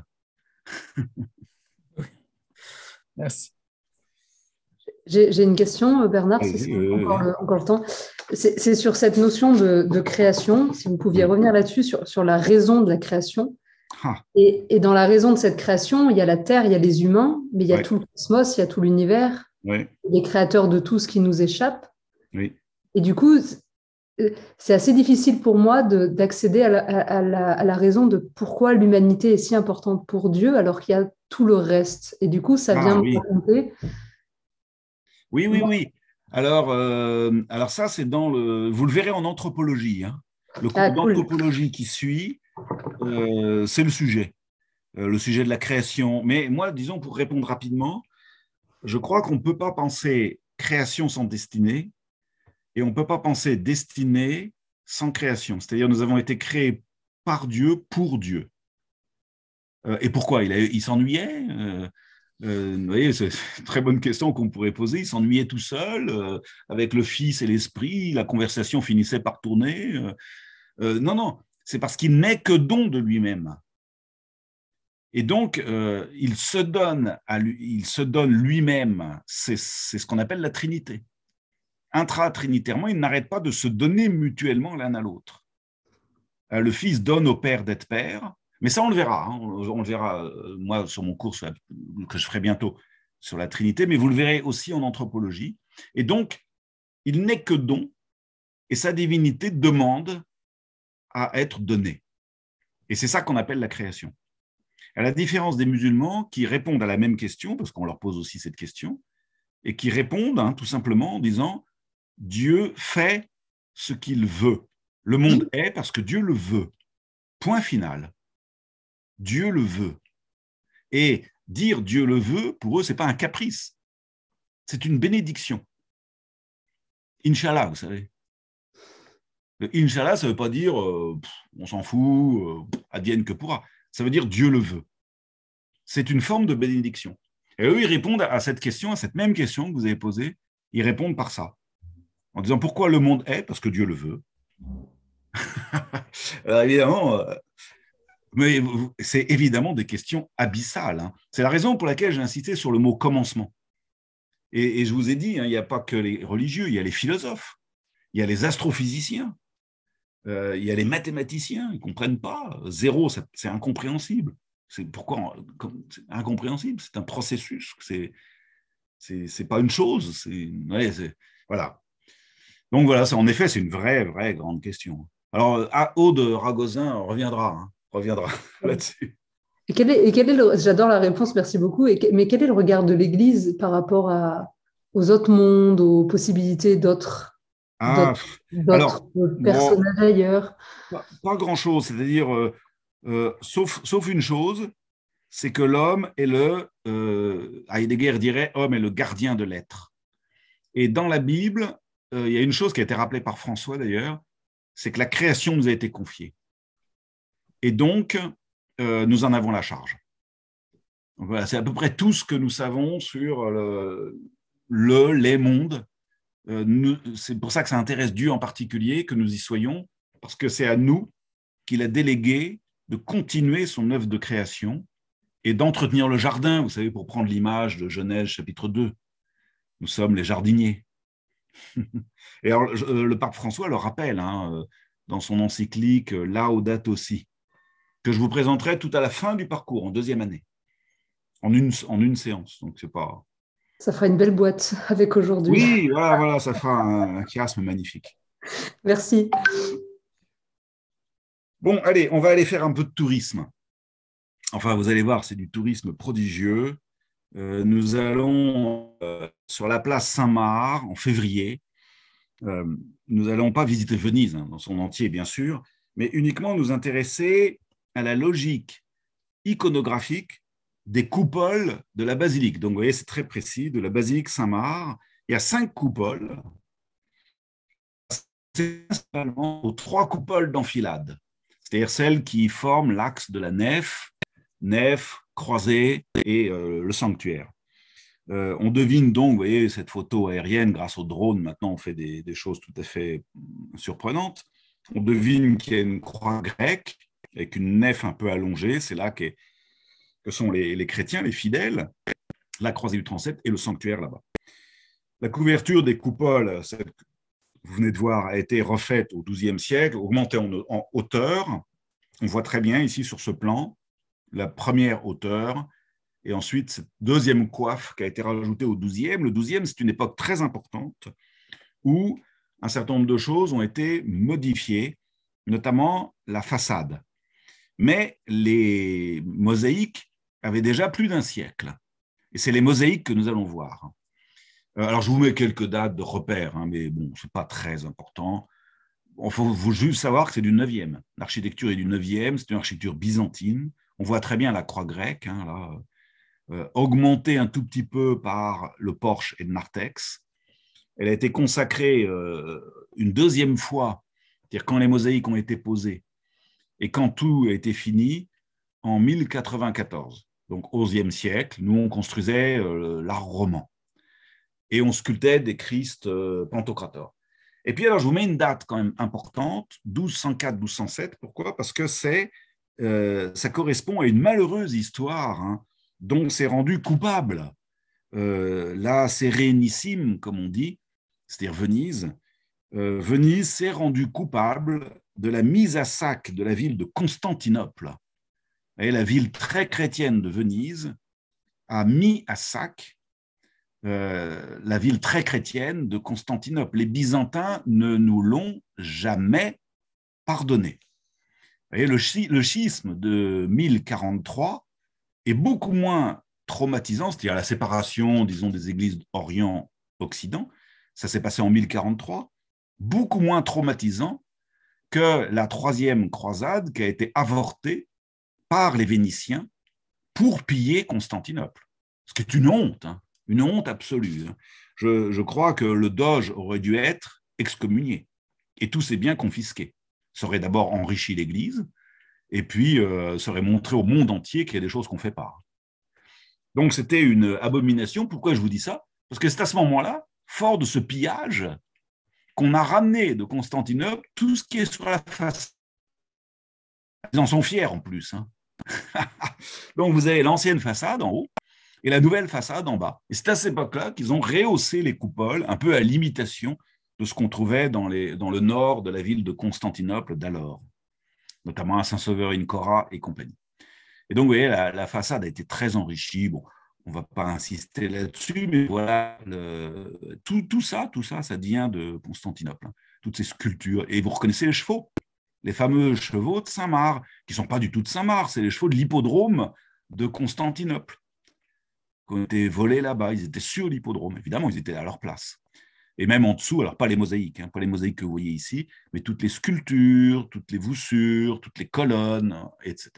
Merci. J'ai une question, Bernard, si c'est encore le temps. C'est sur cette notion de création, si vous pouviez revenir là-dessus, sur la raison de la création. Ah. Et dans la raison de cette création, il y a la Terre, il y a les humains, mais il y a tout le cosmos, il y a tout l'univers, les créateurs de tout ce qui nous échappe. Oui. Et du coup, c'est assez difficile pour moi d'accéder à la raison de pourquoi l'humanité est si importante pour Dieu alors qu'il y a tout le reste. Et du coup, ça vient me raconter. Oui. Alors ça, c'est vous le verrez en anthropologie. Hein. Le cours d'anthropologie qui suit, c'est le sujet de la création. Mais moi, disons, pour répondre rapidement, je crois qu'on ne peut pas penser création sans destinée et on ne peut pas penser destinée sans création. C'est-à-dire, nous avons été créés par Dieu, pour Dieu. Et pourquoi? Il s'ennuyait vous voyez, c'est une très bonne question qu'on pourrait poser. Il s'ennuyait tout seul, avec le Fils et l'Esprit, la conversation finissait par tourner. Non, c'est parce qu'il n'est que don de lui-même. Et donc, il se donne lui-même, c'est ce qu'on appelle la Trinité. Intra-trinitairement, ils n'arrêtent pas de se donner mutuellement l'un à l'autre. Le Fils donne au Père d'être Père, mais ça, on le verra. Hein. On le verra, moi, sur mon cours que je ferai bientôt sur la Trinité, mais vous le verrez aussi en anthropologie. Et donc, il n'est que don, et sa divinité demande à être donnée. Et c'est ça qu'on appelle la création. À la différence des musulmans qui répondent à la même question, parce qu'on leur pose aussi cette question, et qui répondent tout simplement en disant « Dieu fait ce qu'il veut. Le monde est parce que Dieu le veut. Point final. Dieu le veut. » Et dire Dieu le veut, pour eux, ce n'est pas un caprice. C'est une bénédiction. Inch'Allah, vous savez. Inch'Allah, ça ne veut pas dire on s'en fout, advienne que pourra. Ça veut dire Dieu le veut. C'est une forme de bénédiction. Et eux, ils répondent à cette question, à cette même question que vous avez posée, ils répondent par ça. En disant pourquoi le monde est, parce que Dieu le veut. Alors évidemment, mais c'est évidemment des questions abyssales. Hein. C'est la raison pour laquelle j'ai insisté sur le mot commencement. Et je vous ai dit, hein, il n'y a pas que les religieux, il y a les philosophes. il y a les astrophysiciens, il y a les mathématiciens, ils ne comprennent pas. Zéro, c'est incompréhensible. C'est pourquoi c'est incompréhensible? C'est un processus. C'est pas une chose. Voilà. Donc voilà, en effet, c'est une vraie grande question. Alors, Aude Ragosin reviendra là-dessus. J'adore la réponse, merci beaucoup. Mais quel est le regard de l'Église par rapport aux autres mondes, aux possibilités d'autres personnages ailleurs? Pas grand-chose. C'est-à-dire, sauf une chose, c'est que l'homme est Heidegger dirait, homme est le gardien de l'être. Et dans la Bible, il y a une chose qui a été rappelée par François d'ailleurs, c'est que la création nous a été confiée. Et donc, nous en avons la charge. Donc, voilà, c'est à peu près tout ce que nous savons sur les mondes. C'est pour ça que ça intéresse Dieu en particulier, que nous y soyons, parce que c'est à nous qu'il a délégué de continuer son œuvre de création et d'entretenir le jardin, vous savez, pour prendre l'image de Genèse chapitre 2. Nous sommes les jardiniers. Et alors, le pape François le rappelle dans son encyclique Laudato Si, que je vous présenterai tout à la fin du parcours, en 2e année, en une séance. Donc, c'est pas... Ça fera une belle boîte avec aujourd'hui. Oui, voilà, ça fera un chiasme magnifique. Merci. Bon, allez, on va aller faire un peu de tourisme. Enfin, vous allez voir, c'est du tourisme prodigieux. Nous allons sur la place Saint-Marc en février. Nous n'allons pas visiter Venise dans son entier, bien sûr, mais uniquement nous intéresser à la logique iconographique des coupoles de la basilique. Donc, vous voyez, c'est très précis, de la basilique Saint-Marc. Il y a 5 coupoles, principalement aux 3 coupoles d'enfilade, c'est-à-dire celles qui forment l'axe de la nef, croisée et le sanctuaire. On devine donc, vous voyez, cette photo aérienne, grâce au drone, maintenant on fait des choses tout à fait surprenantes. On devine qu'il y a une croix grecque avec une nef un peu allongée, c'est là que sont les chrétiens, les fidèles, la croisée du transept et le sanctuaire là-bas. La couverture des coupoles, celle que vous venez de voir, a été refaite au XIIe siècle, augmentée en hauteur. On voit très bien ici sur ce plan la première hauteur, et ensuite cette deuxième coiffe qui a été rajoutée au XIIe. Le XIIe, c'est une époque très importante où un certain nombre de choses ont été modifiées, notamment la façade. Mais les mosaïques avaient déjà plus d'1 siècle. Et c'est les mosaïques que nous allons voir. Alors, je vous mets quelques dates de repères, mais bon, ce n'est pas très important. Il faut juste savoir que c'est du 9e. L'architecture est du 9e, c'est une architecture byzantine. On voit très bien la croix grecque, augmentée un tout petit peu par le porche et le narthex. Elle a été consacrée une 2e fois, c'est-à-dire quand les mosaïques ont été posées et quand tout a été fini, en 1094. Donc, au XIe siècle, nous, on construisait l'art roman et on sculptait des Christ pantocrators. Et puis, alors, je vous mets une date quand même importante, 1204-1207. Pourquoi? Parce que ça correspond à une malheureuse histoire dont s'est rendu coupable la Sérénissime, comme on dit, c'est-à-dire Venise. Venise s'est rendue coupable de la mise à sac de la ville de Constantinople. Et la ville très chrétienne de Venise a mis à sac la ville très chrétienne de Constantinople. Les Byzantins ne nous l'ont jamais pardonné. Et le schisme de 1043 est beaucoup moins traumatisant, c'est-à-dire la séparation, disons, des églises Orient-Occident, ça s'est passé en 1043, beaucoup moins traumatisant que la 3e croisade qui a été avortée par les Vénitiens pour piller Constantinople. Ce qui est une honte absolue. Je crois que le doge aurait dû être excommunié et tous ses biens confisqués. Ça aurait d'abord enrichi l'Église et puis ça aurait montré au monde entier qu'il y a des choses qu'on ne fait pas. Donc c'était une abomination. Pourquoi je vous dis ça? Parce que c'est à ce moment-là, fort de ce pillage, qu'on a ramené de Constantinople tout ce qui est sur la façade. Ils en sont fiers en plus. Donc vous avez l'ancienne façade en haut et la nouvelle façade en bas. Et c'est à cette époque-là qu'ils ont rehaussé les coupoles, un peu à l'imitation de ce qu'on trouvait dans le nord de la ville de Constantinople d'alors, notamment à Saint-Sauveur in Cora et compagnie. Et donc, vous voyez, la façade a été très enrichie. Bon, on ne va pas insister là-dessus, mais voilà, tout ça, ça vient de Constantinople, hein, toutes ces sculptures. Et vous reconnaissez les chevaux, les fameux chevaux de Saint-Marc, qui ne sont pas du tout de Saint-Marc, c'est les chevaux de l'hippodrome de Constantinople, qui ont été volés là-bas. Ils étaient sur l'hippodrome, évidemment, ils étaient à leur place. Et même en dessous, alors pas les mosaïques, hein, pas les mosaïques que vous voyez ici, mais toutes les sculptures, toutes les voussures, toutes les colonnes, etc.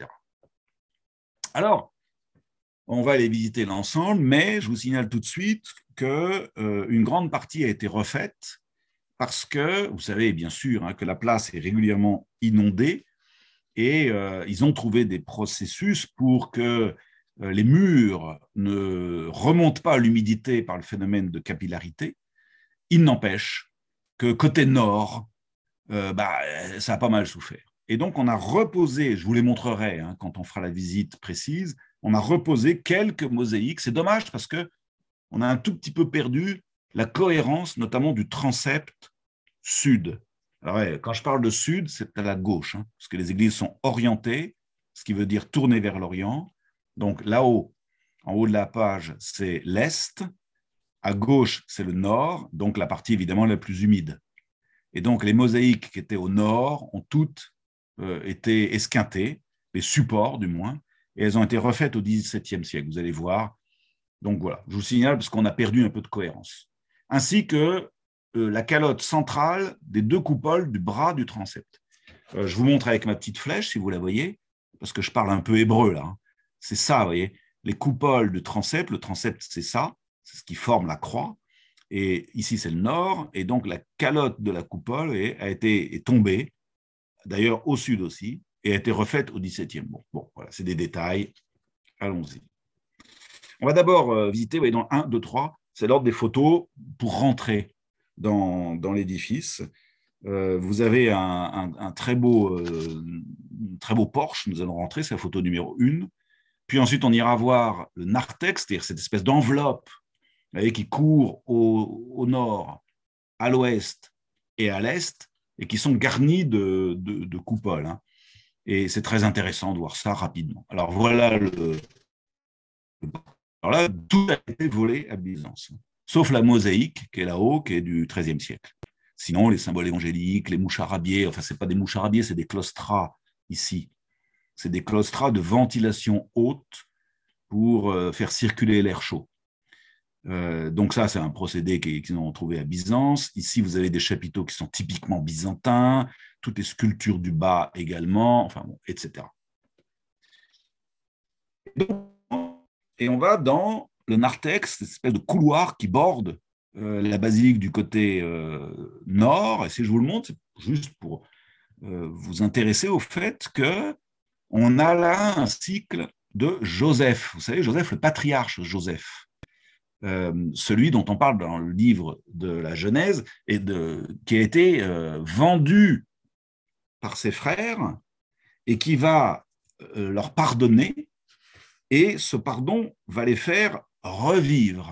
Alors, on va aller visiter l'ensemble, mais je vous signale tout de suite qu'une grande partie a été refaite parce que, vous savez bien sûr, hein, que la place est régulièrement inondée et ils ont trouvé des processus pour que les murs ne remontent pas à l'humidité par le phénomène de capillarité. Il n'empêche que côté nord, ça a pas mal souffert. Et donc, on a reposé, je vous les montrerai hein, quand on fera la visite précise, on a reposé quelques mosaïques. C'est dommage parce qu'on a un tout petit peu perdu la cohérence, notamment du transept sud. Alors, ouais, quand je parle de sud, c'est à la gauche, hein, parce que les églises sont orientées, ce qui veut dire tournées vers l'Orient. Donc, là-haut, en haut de la page, c'est l'Est. À gauche, c'est le nord, donc la partie évidemment la plus humide. Et donc, les mosaïques qui étaient au nord ont toutes été esquintées, les supports du moins, et elles ont été refaites au XVIIe siècle, vous allez voir. Donc voilà, je vous signale parce qu'on a perdu un peu de cohérence. Ainsi que la calotte centrale des deux coupoles du bras du transept. Je vous montre avec ma petite flèche, si vous la voyez, parce que je parle un peu hébreu là. Hein. C'est ça, vous voyez, les coupoles du transept. Le transept, c'est ça, c'est ce qui forme la croix. Et ici, c'est le nord. Et donc, la calotte de la coupole est tombée, d'ailleurs au sud aussi, et a été refaite au XVIIe. Bon, voilà, c'est des détails. Allons-y. On va d'abord visiter, vous voyez, dans 1, 2, 3, c'est l'ordre des photos pour rentrer dans l'édifice. Vous avez un très beau porche, nous allons rentrer, c'est la photo numéro 1. Puis ensuite, on ira voir le narthex, c'est-à-dire cette espèce d'enveloppe qui court au nord, à l'ouest et à l'est, et qui sont garnis de coupoles. Hein. Et c'est très intéressant de voir ça rapidement. Alors voilà alors là, tout a été volé à Byzance, sauf la mosaïque qui est là-haut, qui est du XIIIe siècle. Sinon, les symboles évangéliques, les moucharabiés, enfin, ce n'est pas des moucharabiés, c'est des claustras ici. C'est des claustras de ventilation haute pour faire circuler l'air chaud. Donc ça, c'est un procédé qu'ils ont trouvé à Byzance. Ici, vous avez des chapiteaux qui sont typiquement byzantins, toutes les sculptures du bas également, enfin bon, etc. Et on va dans le narthex, cette espèce de couloir qui borde la basilique du côté nord. Et si je vous le montre, c'est juste pour vous intéresser au fait qu'on a là un cycle de Joseph. Vous savez, Joseph, le patriarche Joseph. Celui dont on parle dans le livre de la Genèse et qui a été vendu par ses frères et qui va leur pardonner, et ce pardon va les faire revivre.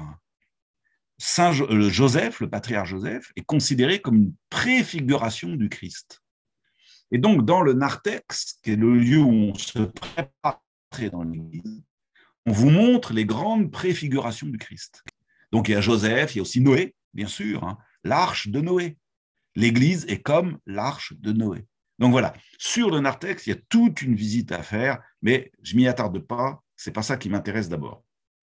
Joseph, le patriarche Joseph, est considéré comme une préfiguration du Christ. Et donc, dans le narthex, qui est le lieu où on se prépare à entrer dans l'Église, on vous montre les grandes préfigurations du Christ. Donc, il y a Joseph, il y a aussi Noé, bien sûr, hein, l'arche de Noé. L'Église est comme l'arche de Noé. Donc voilà, sur le narthex, il y a toute une visite à faire, mais je ne m'y attarde pas, ce n'est pas ça qui m'intéresse d'abord.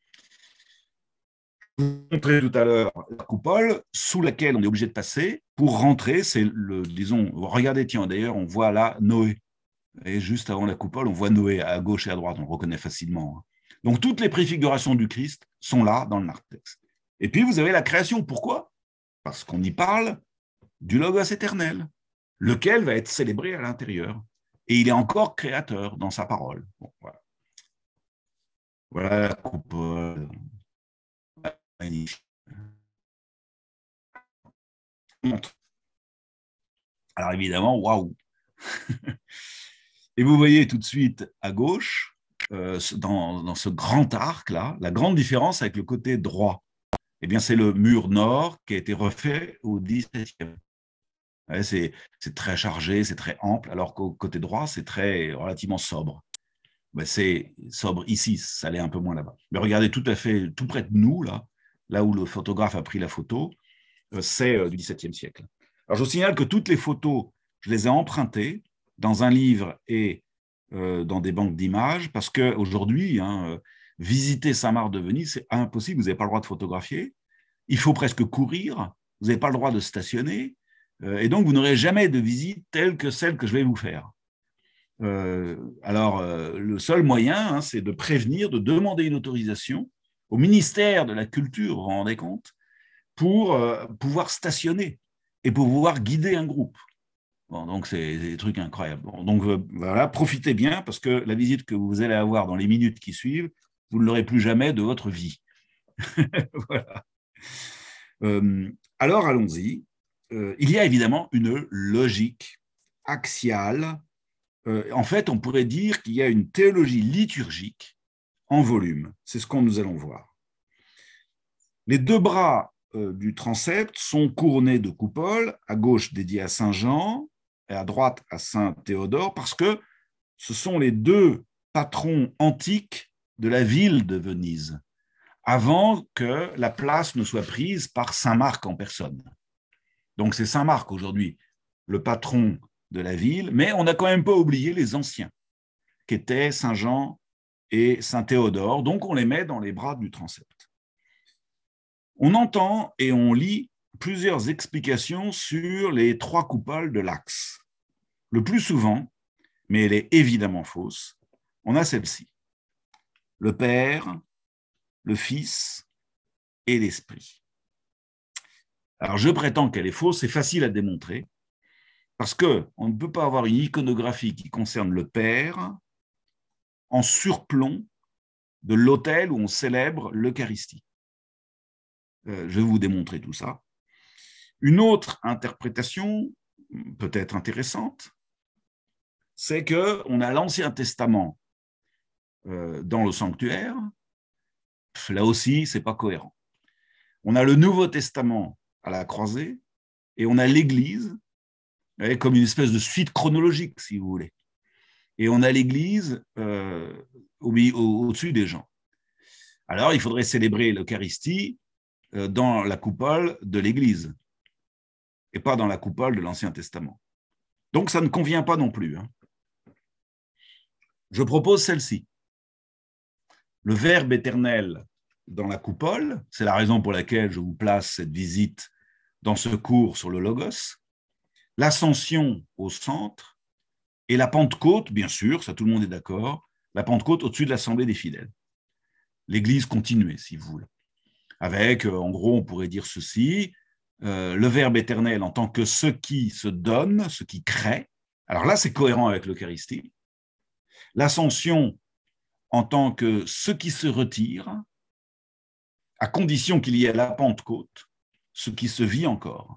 Je vous ai montré tout à l'heure la coupole sous laquelle on est obligé de passer pour rentrer. C'est disons, regardez, tiens, d'ailleurs, on voit là Noé. Et juste avant la coupole, on voit Noé à gauche et à droite, on le reconnaît facilement. Hein. Donc, toutes les préfigurations du Christ sont là dans le narthex. Et puis, vous avez la création. Pourquoi? Parce qu'on y parle du Logos éternel, lequel va être célébré à l'intérieur. Et il est encore créateur dans sa parole. Bon, voilà. Voilà la coupole. Magnifique. Alors, évidemment, waouh! Et vous voyez tout de suite à gauche, dans ce grand arc-là, la grande différence avec le côté droit. Eh bien, c'est le mur nord qui a été refait au XVIIe. Ouais, c'est très chargé, c'est très ample, alors qu'au côté droit, c'est relativement sobre. Ben, c'est sobre ici, ça l'est un peu moins là-bas. Mais regardez, tout à fait, tout près de nous, là où le photographe a pris la photo, c'est du XVIIe siècle. Alors, je vous signale que toutes les photos, je les ai empruntées dans un livre et dans des banques d'images, parce qu'aujourd'hui, visiter Saint-Marc de Venise, c'est impossible, vous n'avez pas le droit de photographier, il faut presque courir, vous n'avez pas le droit de stationner, et donc vous n'aurez jamais de visite telle que celle que je vais vous faire. Alors, le seul moyen, c'est de prévenir, de demander une autorisation au ministère de la Culture, vous vous rendez compte, pour pouvoir stationner et pour pouvoir guider un groupe. Bon, donc, c'est des trucs incroyables. Bon, donc, voilà, profitez bien, parce que la visite que vous allez avoir dans les minutes qui suivent, vous ne l'aurez plus jamais de votre vie. Voilà. Alors, allons-y. Il y a évidemment une logique axiale. En fait, on pourrait dire qu'il y a une théologie liturgique en volume. C'est ce que nous allons voir. Les deux bras du transept sont couronnés de coupoles, à gauche dédiées à Saint Jean et à droite à Saint Théodore, parce que ce sont les deux patrons antiques de la ville de Venise, avant que la place ne soit prise par Saint Marc en personne. Donc c'est Saint Marc aujourd'hui, le patron de la ville, mais on n'a quand même pas oublié les anciens, qui étaient Saint Jean et Saint Théodore, donc on les met dans les bras du transept. On entend et on lit plusieurs explications sur les trois coupoles de l'axe. Le plus souvent, mais elle est évidemment fausse, on a celle-ci. Le Père, le Fils et l'Esprit. Alors je prétends qu'elle est fausse, c'est facile à démontrer, parce qu'on ne peut pas avoir une iconographie qui concerne le Père en surplomb de l'autel où on célèbre l'Eucharistie. Je vais vous démontrer tout ça. Une autre interprétation, peut-être intéressante, c'est qu'on a l'Ancien Testament dans le sanctuaire. Là aussi, ce n'est pas cohérent. On a le Nouveau Testament à la croisée et on a l'Église comme une espèce de suite chronologique, si vous voulez. Et on a l'Église au-dessus des gens. Alors, il faudrait célébrer l'Eucharistie dans la coupole de l'Église et pas dans la coupole de l'Ancien Testament. Donc, ça ne convient pas non plus. Je propose celle-ci. Le Verbe éternel dans la coupole, c'est la raison pour laquelle je vous place cette visite dans ce cours sur le Logos, l'ascension au centre et la Pentecôte, bien sûr, ça tout le monde est d'accord, la Pentecôte au-dessus de l'Assemblée des fidèles. L'Église continuée, si vous voulez. Avec, en gros, on pourrait dire ceci, le Verbe éternel en tant que ce qui se donne, ce qui crée. Alors là, c'est cohérent avec l'Eucharistie. L'ascension en tant que ce qui se retire, à condition qu'il y ait la Pentecôte, ce qui se vit encore.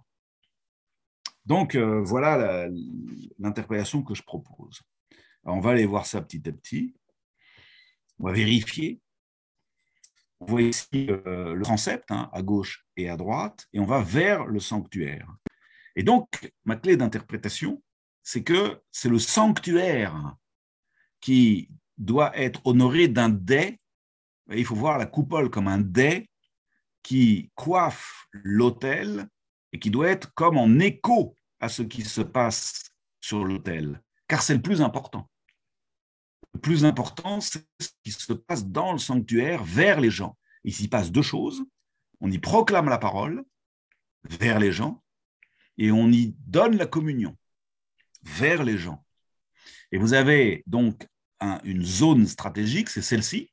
Donc, voilà l'interprétation que je propose. Alors, on va aller voir ça petit à petit. On va vérifier. On voit ici le transept, à gauche et à droite, et on va vers le sanctuaire. Et donc, ma clé d'interprétation, c'est que c'est le sanctuaire qui doit être honoré d'un dais. Il faut voir la coupole comme un dais qui coiffe l'autel et qui doit être comme en écho à ce qui se passe sur l'autel, car c'est le plus important. Le plus important, c'est ce qui se passe dans le sanctuaire vers les gens. Il s'y passe deux choses. On y proclame la parole vers les gens et on y donne la communion vers les gens. Et vous avez donc une zone stratégique, c'est celle-ci.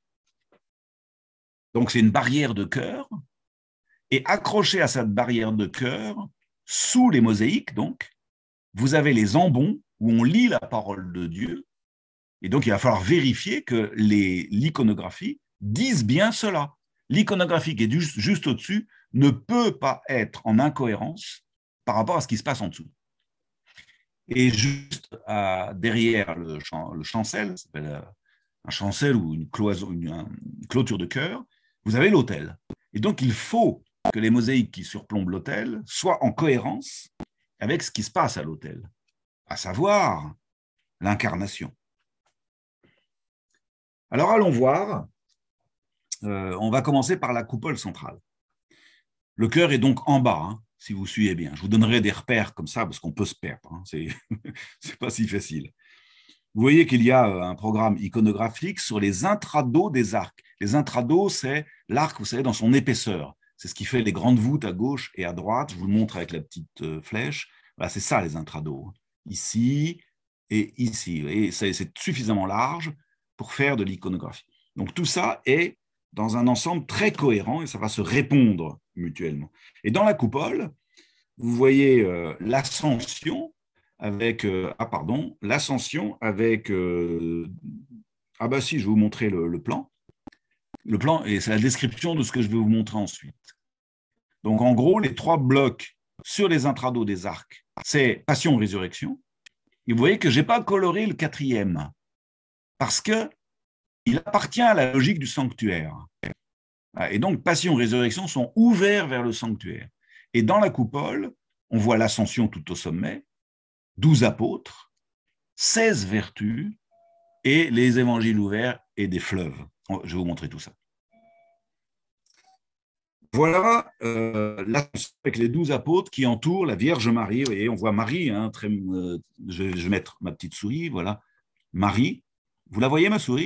Donc, c'est une barrière de cœur. Et accroché à cette barrière de cœur, sous les mosaïques, donc, vous avez les ambons où on lit la parole de Dieu. Et donc, il va falloir vérifier que l'iconographie dise bien cela. L'iconographie qui est juste au-dessus ne peut pas être en incohérence par rapport à ce qui se passe en dessous. Et juste derrière le chancel, ça s'appelle un chancel ou une clôture de chœur, vous avez l'autel. Et donc, il faut que les mosaïques qui surplombent l'autel soient en cohérence avec ce qui se passe à l'autel, à savoir l'incarnation. Alors allons voir, on va commencer par la coupole centrale. Le cœur est donc en bas, hein, si vous suivez bien. Je vous donnerai des repères comme ça, parce qu'on peut se perdre, hein. C'est pas si facile. Vous voyez qu'il y a un programme iconographique sur les intrados des arcs. Les intrados, c'est l'arc, vous savez, dans son épaisseur. C'est ce qui fait les grandes voûtes à gauche et à droite. Je vous le montre avec la petite flèche. Voilà, c'est ça, les intrados. Ici et ici. Et c'est suffisamment large pour faire de l'iconographie. Donc, tout ça est dans un ensemble très cohérent et ça va se répondre mutuellement. Et dans la coupole, vous voyez l'ascension avec l'ascension avec ah bah si, je vais vous montrer le plan. Le plan, et c'est la description de ce que je vais vous montrer ensuite. Donc en gros, les 3 blocs sur les intrados des arcs, c'est passion, résurrection. Et vous voyez que je n'ai pas coloré le 4e parce que il appartient à la logique du sanctuaire. Et donc, passion et résurrection sont ouverts vers le sanctuaire. Et dans la coupole, on voit l'ascension tout au sommet, 12 apôtres, 16 vertus et les évangiles ouverts et des fleuves. Je vais vous montrer tout ça. Voilà l'ascension avec les 12 apôtres qui entourent la Vierge Marie. Vous voyez, on voit Marie, hein, je vais mettre ma petite souris, voilà. Marie, vous la voyez ma souris ?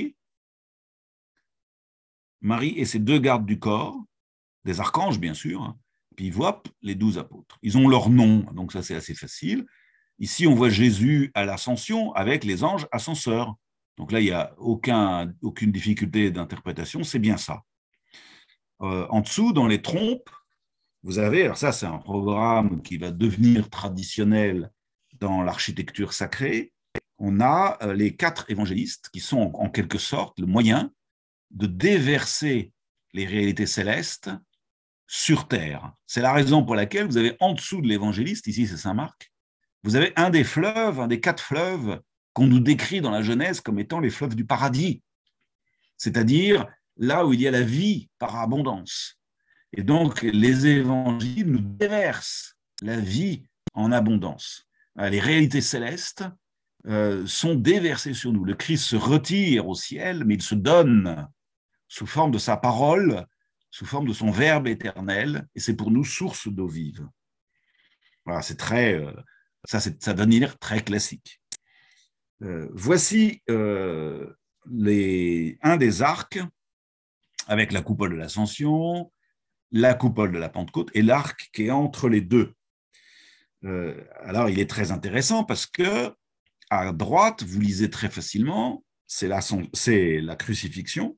Marie et ses 2 gardes du corps, des archanges bien sûr, hein, puis ils voient les 12 apôtres. Ils ont leur nom, donc ça c'est assez facile. Ici on voit Jésus à l'ascension avec les anges ascenseurs. Donc là il n'y a aucune difficulté d'interprétation, c'est bien ça. En dessous, dans les trompes, vous avez, alors ça c'est un programme qui va devenir traditionnel dans l'architecture sacrée, on a les 4 évangélistes qui sont en quelque sorte le moyen de déverser les réalités célestes sur terre. C'est la raison pour laquelle vous avez en dessous de l'évangéliste, ici c'est Saint Marc, vous avez un des fleuves, un des 4 fleuves qu'on nous décrit dans la Genèse comme étant les fleuves du paradis, c'est-à-dire là où il y a la vie par abondance. Et donc les évangiles nous déversent la vie en abondance. Les réalités célestes sont déversées sur nous. Le Christ se retire au ciel, mais il se donne sous forme de sa parole, sous forme de son Verbe éternel, et c'est pour nous source d'eau vive. Voilà, c'est très, ça donne une air très classique. Voici un des arcs avec la coupole de l'Ascension, la coupole de la Pentecôte et l'arc qui est entre les deux. Alors, il est très intéressant parce que à droite, vous lisez très facilement, c'est la crucifixion.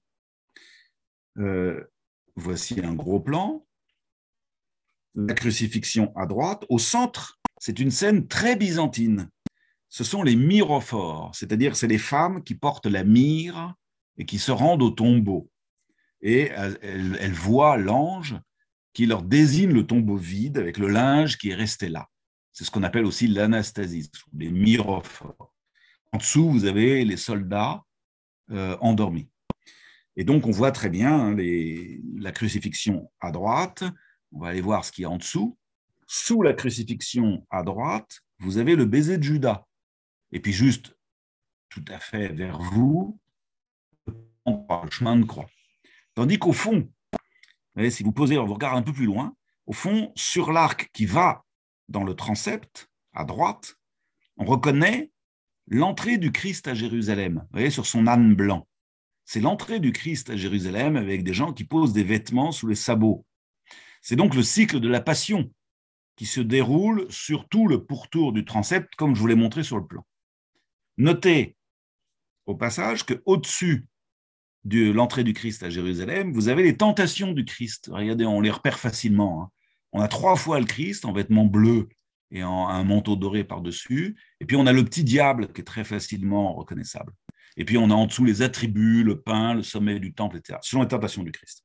Voici un gros plan. La crucifixion à droite. Au centre, c'est une scène très byzantine. Ce sont les myrophores, c'est-à-dire c'est les femmes qui portent la myrrhe et qui se rendent au tombeau. Et elles voient l'ange qui leur désigne le tombeau vide avec le linge qui est resté là. C'est ce qu'on appelle aussi l'anastasis, les myrophores. En dessous, vous avez les soldats endormis. Et donc, on voit très bien la crucifixion à droite. On va aller voir ce qu'il y a en dessous. Sous la crucifixion à droite, vous avez le baiser de Judas. Et puis juste tout à fait vers vous, le chemin de croix. Tandis qu'au fond, vous voyez, si vous posez votre regard un peu plus loin, au fond, sur l'arc qui va dans le transept, à droite, on reconnaît l'entrée du Christ à Jérusalem. Vous voyez, sur son âne blanc. C'est l'entrée du Christ à Jérusalem avec des gens qui posent des vêtements sous les sabots. C'est donc le cycle de la passion qui se déroule sur tout le pourtour du transept, comme je vous l'ai montré sur le plan. Notez au passage qu'au-dessus de l'entrée du Christ à Jérusalem, vous avez les tentations du Christ. Regardez, on les repère facilement, hein. On a 3 fois le Christ en vêtements bleus et en un manteau doré par-dessus. Et puis on a le petit diable qui est très facilement reconnaissable. Et puis on a en dessous les attributs, le pain, le sommet du temple, etc. Ce sont les tentations du Christ.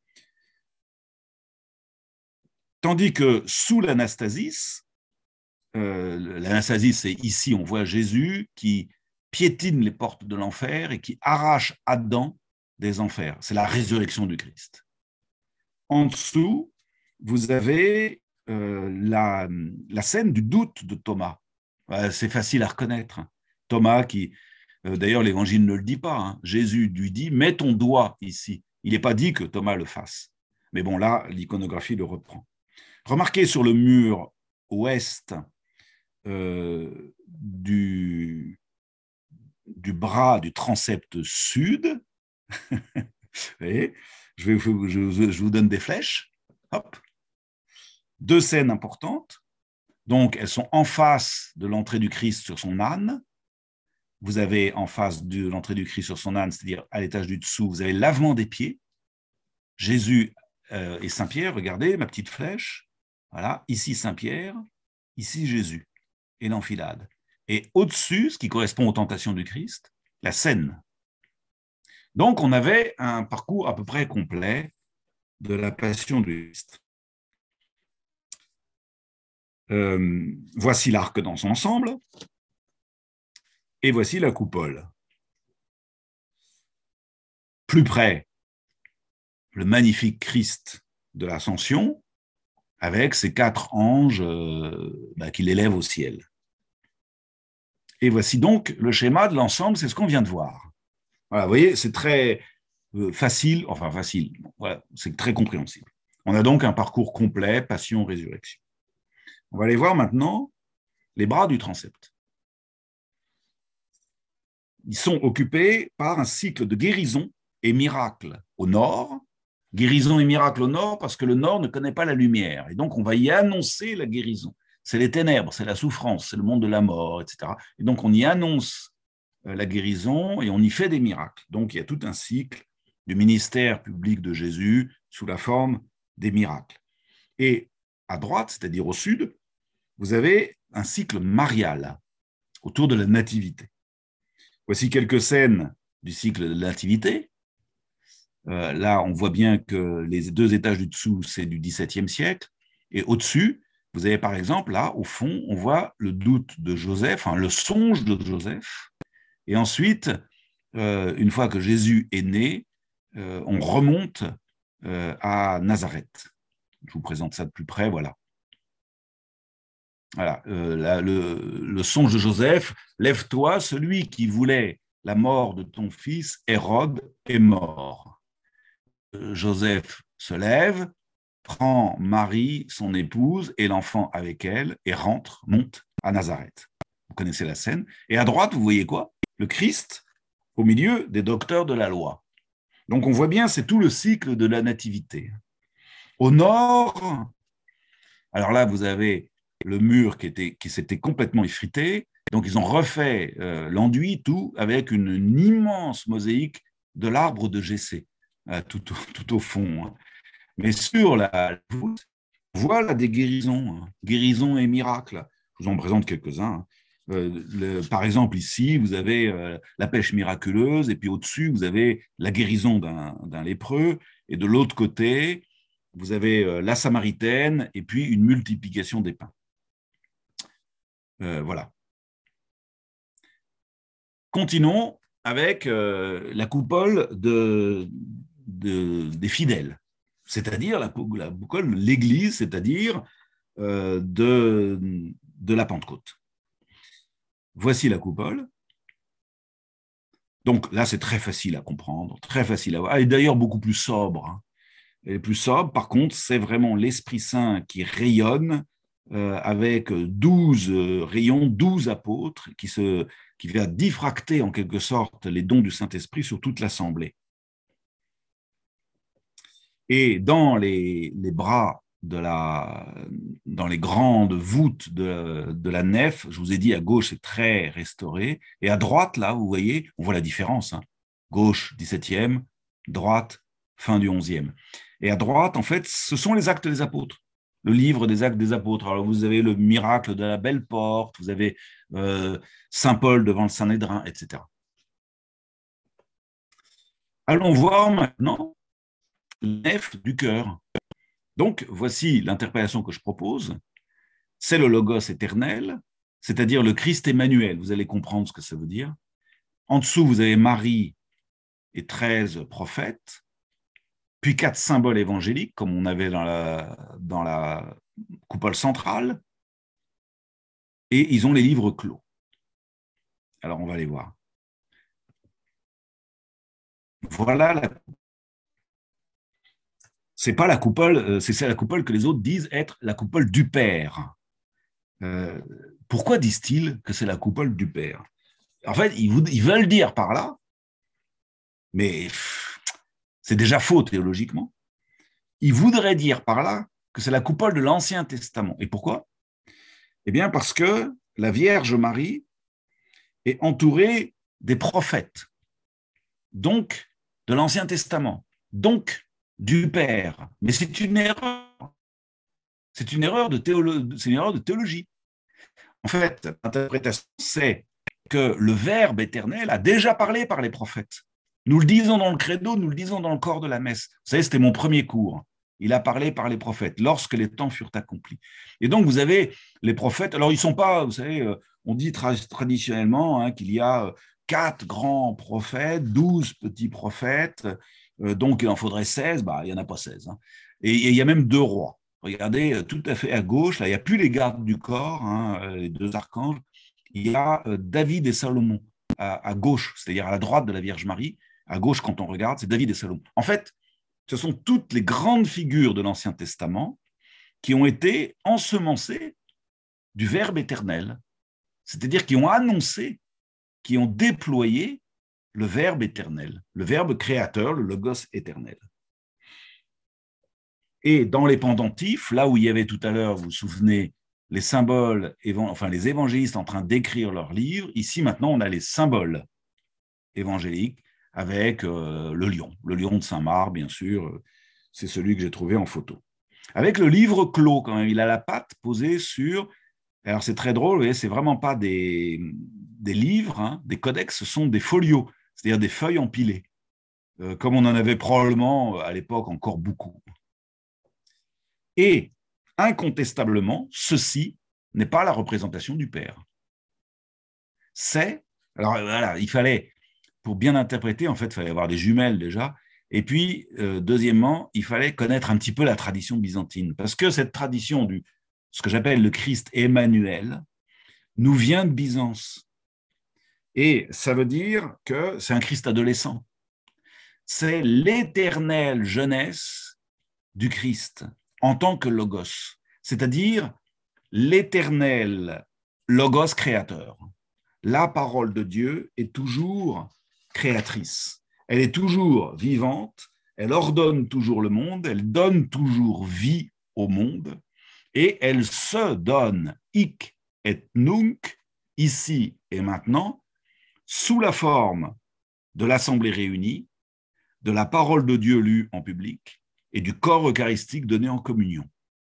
Tandis que sous l'anastasis, l'anastasis, c'est ici, on voit Jésus qui piétine les portes de l'enfer et qui arrache Adam des enfers. C'est la résurrection du Christ. En dessous, vous avez la scène du doute de Thomas. C'est facile à reconnaître. Thomas qui, d'ailleurs l'Évangile ne le dit pas, hein. Jésus lui dit « mets ton doigt ici ». Il n'est pas dit que Thomas le fasse. Mais bon, là, l'iconographie le reprend. Remarquez sur le mur ouest du bras du transept sud, vous voyez, je vous donne des flèches. Hop. Deux scènes importantes. Donc, elles sont en face de l'entrée du Christ sur son âne. Vous avez en face de l'entrée du Christ sur son âne, c'est-à-dire à l'étage du dessous, vous avez le lavement des pieds. Jésus et Saint-Pierre, regardez ma petite flèche. Voilà, ici Saint-Pierre, ici Jésus et l'enfilade. Et au-dessus, ce qui correspond aux tentations du Christ, la scène. Donc, on avait un parcours à peu près complet de la passion du Christ. Voici l'arc dans son ensemble, et voici la coupole. Plus près, le magnifique Christ de l'Ascension, avec ses 4 anges qui l'élèvent au ciel. Et voici donc le schéma de l'ensemble, c'est ce qu'on vient de voir. Voilà, vous voyez, c'est très facile, enfin facile, voilà, c'est très compréhensible. On a donc un parcours complet, passion, résurrection. On va aller voir maintenant les bras du transept. Ils sont occupés par un cycle de guérison et miracle au nord. Guérison et miracle au nord parce que le nord ne connaît pas la lumière. Et donc, on va y annoncer la guérison. C'est les ténèbres, c'est la souffrance, c'est le monde de la mort, etc. Et donc, on y annonce la guérison et on y fait des miracles. Donc, il y a tout un cycle du ministère public de Jésus sous la forme des miracles. Et à droite, c'est-à-dire au sud, vous avez un cycle marial autour de la nativité. Voici quelques scènes du cycle de la nativité. Là, on voit bien que les 2 étages du dessous, c'est du XVIIe siècle. Et au-dessus, vous avez par exemple, là, au fond, on voit le doute de Joseph, le songe de Joseph. Et ensuite, une fois que Jésus est né, on remonte à Nazareth. Je vous présente ça de plus près, voilà. Voilà, le songe de Joseph, lève-toi, celui qui voulait la mort de ton fils, Hérode, est mort. Joseph se lève, prend Marie, son épouse, et l'enfant avec elle, et monte à Nazareth. Vous connaissez la scène. Et à droite, vous voyez quoi? Le Christ au milieu des docteurs de la loi. Donc on voit bien, c'est tout le cycle de la nativité. Au nord, alors là, vous avez le mur qui s'était complètement effrité. Donc, ils ont refait l'enduit, tout, avec une immense mosaïque de l'arbre de Jessé, tout au fond. Mais sur la voûte, on voit là des guérisons, guérisons et miracles. Je vous en présente quelques-uns. Par exemple, ici, vous avez la pêche miraculeuse, et puis au-dessus, vous avez la guérison d'un lépreux, et de l'autre côté, vous avez la Samaritaine, et puis une multiplication des pains. Voilà. Continuons avec la coupole des fidèles, c'est-à-dire la coupole de l'Église, c'est-à-dire de la Pentecôte. Voici la coupole. Donc là, c'est très facile à comprendre, très facile à voir. Elle est d'ailleurs beaucoup plus sobre. Hein. Elle est plus sobre. Par contre, c'est vraiment l'Esprit Saint qui rayonne avec 12 rayons, 12 apôtres qui va diffracter en quelque sorte les dons du Saint-Esprit sur toute l'assemblée. Et dans les bras dans les grandes voûtes de la nef, je vous ai dit à gauche c'est très restauré, et à droite là vous voyez, on voit la différence, hein. Gauche 17e, droite fin du 11e. Et à droite en fait ce sont les actes des apôtres. Le livre des actes des apôtres. Alors, vous avez le miracle de la belle porte, vous avez Saint Paul devant le Saint-Nédrin, etc. Allons voir maintenant la nef du cœur. Donc, voici l'interprétation que je propose. C'est le Logos éternel, c'est-à-dire le Christ Emmanuel. Vous allez comprendre ce que ça veut dire. En dessous, vous avez Marie et 13 prophètes. puis 4 symboles évangéliques, comme on avait dans la coupole centrale, et ils ont les livres clos. Alors, on va les voir. Voilà, c'est pas la coupole, c'est la coupole que les autres disent être la coupole du Père. Pourquoi disent-ils que c'est la coupole du Père? En fait, ils veulent dire par là, mais c'est déjà faux théologiquement. Ils voudraient dire par là que c'est la coupole de l'Ancien Testament. Et pourquoi? Eh bien, parce que la Vierge Marie est entourée des prophètes, donc de l'Ancien Testament, donc du Père. Mais c'est une erreur. C'est une erreur de théologie. En fait, l'interprétation, c'est que le Verbe éternel a déjà parlé par les prophètes. Nous le disons dans le credo, nous le disons dans le corps de la messe. Vous savez, c'était mon premier cours. Il a parlé par les prophètes, lorsque les temps furent accomplis. Et donc, vous avez les prophètes. Alors, ils ne sont pas, vous savez, on dit traditionnellement qu'il y a 4 grands prophètes, 12 petits prophètes, donc il en faudrait 16, il n'y en a pas 16. Et il y a même 2 rois. Regardez, tout à fait à gauche, là, il n'y a plus les gardes du corps, les 2 archanges. Il y a David et Salomon à gauche, c'est-à-dire à la droite de la Vierge Marie. À gauche, quand on regarde, c'est David et Salomon. En fait, ce sont toutes les grandes figures de l'Ancien Testament qui ont été ensemencées du Verbe éternel, c'est-à-dire qui ont annoncé, qui ont déployé le Verbe éternel, le Verbe créateur, le Logos éternel. Et dans les pendentifs, là où il y avait tout à l'heure, vous vous souvenez, les symboles, les évangélistes en train d'écrire leurs livres, ici maintenant on a les symboles évangéliques avec le lion de Saint-Marc, bien sûr, c'est celui que j'ai trouvé en photo. Avec le livre clos, quand même, il a la patte posée sur... Alors c'est très drôle, vous voyez, c'est vraiment pas des livres, des codex, ce sont des folios, c'est-à-dire des feuilles empilées, comme on en avait probablement à l'époque encore beaucoup. Et incontestablement, ceci n'est pas la représentation du Père. Alors voilà, il fallait, pour bien interpréter, en fait, il fallait avoir des jumelles déjà, et puis, deuxièmement, il fallait connaître un petit peu la tradition byzantine, parce que cette tradition ce que j'appelle le Christ Emmanuel, nous vient de Byzance. Et ça veut dire que c'est un Christ adolescent. C'est l'éternelle jeunesse du Christ en tant que logos, c'est-à-dire l'éternel logos créateur. La parole de Dieu est toujours créatrice. Elle est toujours vivante, elle ordonne toujours le monde, elle donne toujours vie au monde, et elle se donne hic et nunc, ici et maintenant, sous la forme de l'assemblée réunie, de la parole de Dieu lue en public et du corps eucharistique donné en communion.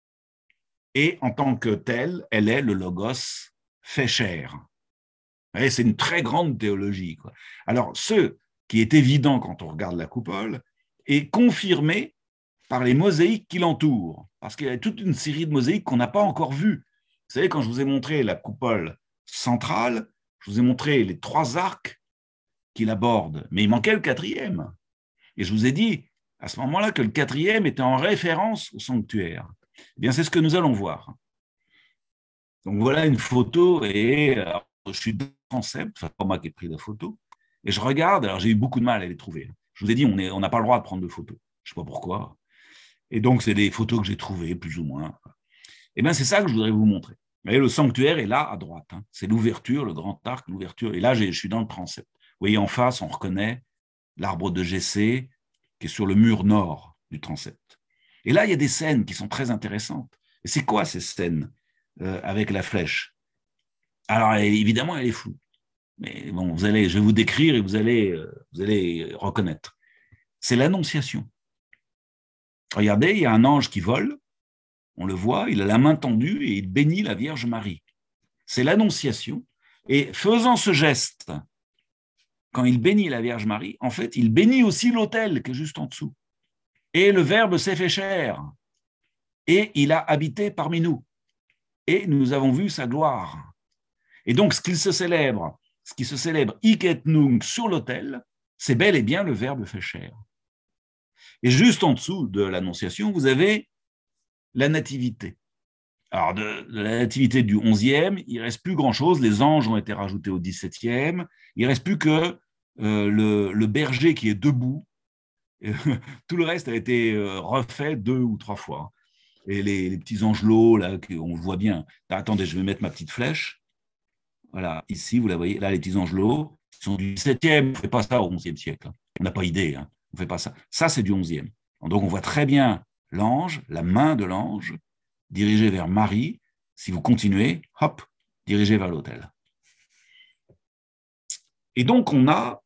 Et en tant que telle, elle est le logos fait chair. C'est une très grande théologie, quoi. Alors, ce qui est évident quand on regarde la coupole est confirmé par les mosaïques qui l'entourent, parce qu'il y a toute une série de mosaïques qu'on n'a pas encore vues. Vous savez, quand je vous ai montré la coupole centrale, je vous ai montré les 3 arcs qui l'abordent, mais il manquait le 4e. Et je vous ai dit, à ce moment-là, que le 4e était en référence au sanctuaire. Eh bien, c'est ce que nous allons voir. Donc, voilà une photo, et je suis dans le transept, enfin, pas moi qui ai pris la photo, et je regarde, alors j'ai eu beaucoup de mal à les trouver. Je vous ai dit, on n'a pas le droit de prendre de photos. Je ne sais pas pourquoi. Et donc, c'est des photos que j'ai trouvées, plus ou moins. Eh bien, c'est ça que je voudrais vous montrer. Vous voyez, le sanctuaire est là, à droite. C'est l'ouverture, le grand arc, l'ouverture. Et là, je suis dans le transept. Vous voyez, en face, on reconnaît l'arbre de Jessé qui est sur le mur nord du transept. Et là, il y a des scènes qui sont très intéressantes. Et c'est quoi ces scènes avec la flèche? Alors, évidemment, elle est floue. Mais bon, je vais vous décrire et vous allez reconnaître. C'est l'Annonciation. Regardez, il y a un ange qui vole, on le voit, il a la main tendue et il bénit la Vierge Marie. C'est l'Annonciation. Et faisant ce geste, quand il bénit la Vierge Marie, en fait, il bénit aussi l'autel qui est juste en dessous. Et le Verbe s'est fait chair. Et il a habité parmi nous. Et nous avons vu sa gloire. Et donc, ce qui se célèbre hic et nunc sur l'autel, c'est bel et bien le Verbe fait chair. Et juste en dessous de l'Annonciation, vous avez la Nativité. Alors, de la Nativité du 11e, il ne reste plus grand-chose. Les anges ont été rajoutés au 17e. Il ne reste plus que le berger qui est debout. Tout le reste a été refait 2 ou 3 fois. Et les petits angelots, là, on voit bien. Attendez, je vais mettre ma petite flèche. Voilà, ici, vous la voyez, là, les petits angelots, ils sont du 7e. On ne fait pas ça au 11e siècle. On n'a pas idée. Hein. On ne fait pas ça. Ça, c'est du 11e. Donc, on voit très bien l'ange, la main de l'ange, dirigée vers Marie. Si vous continuez, hop, dirigée vers l'autel. Et donc, on a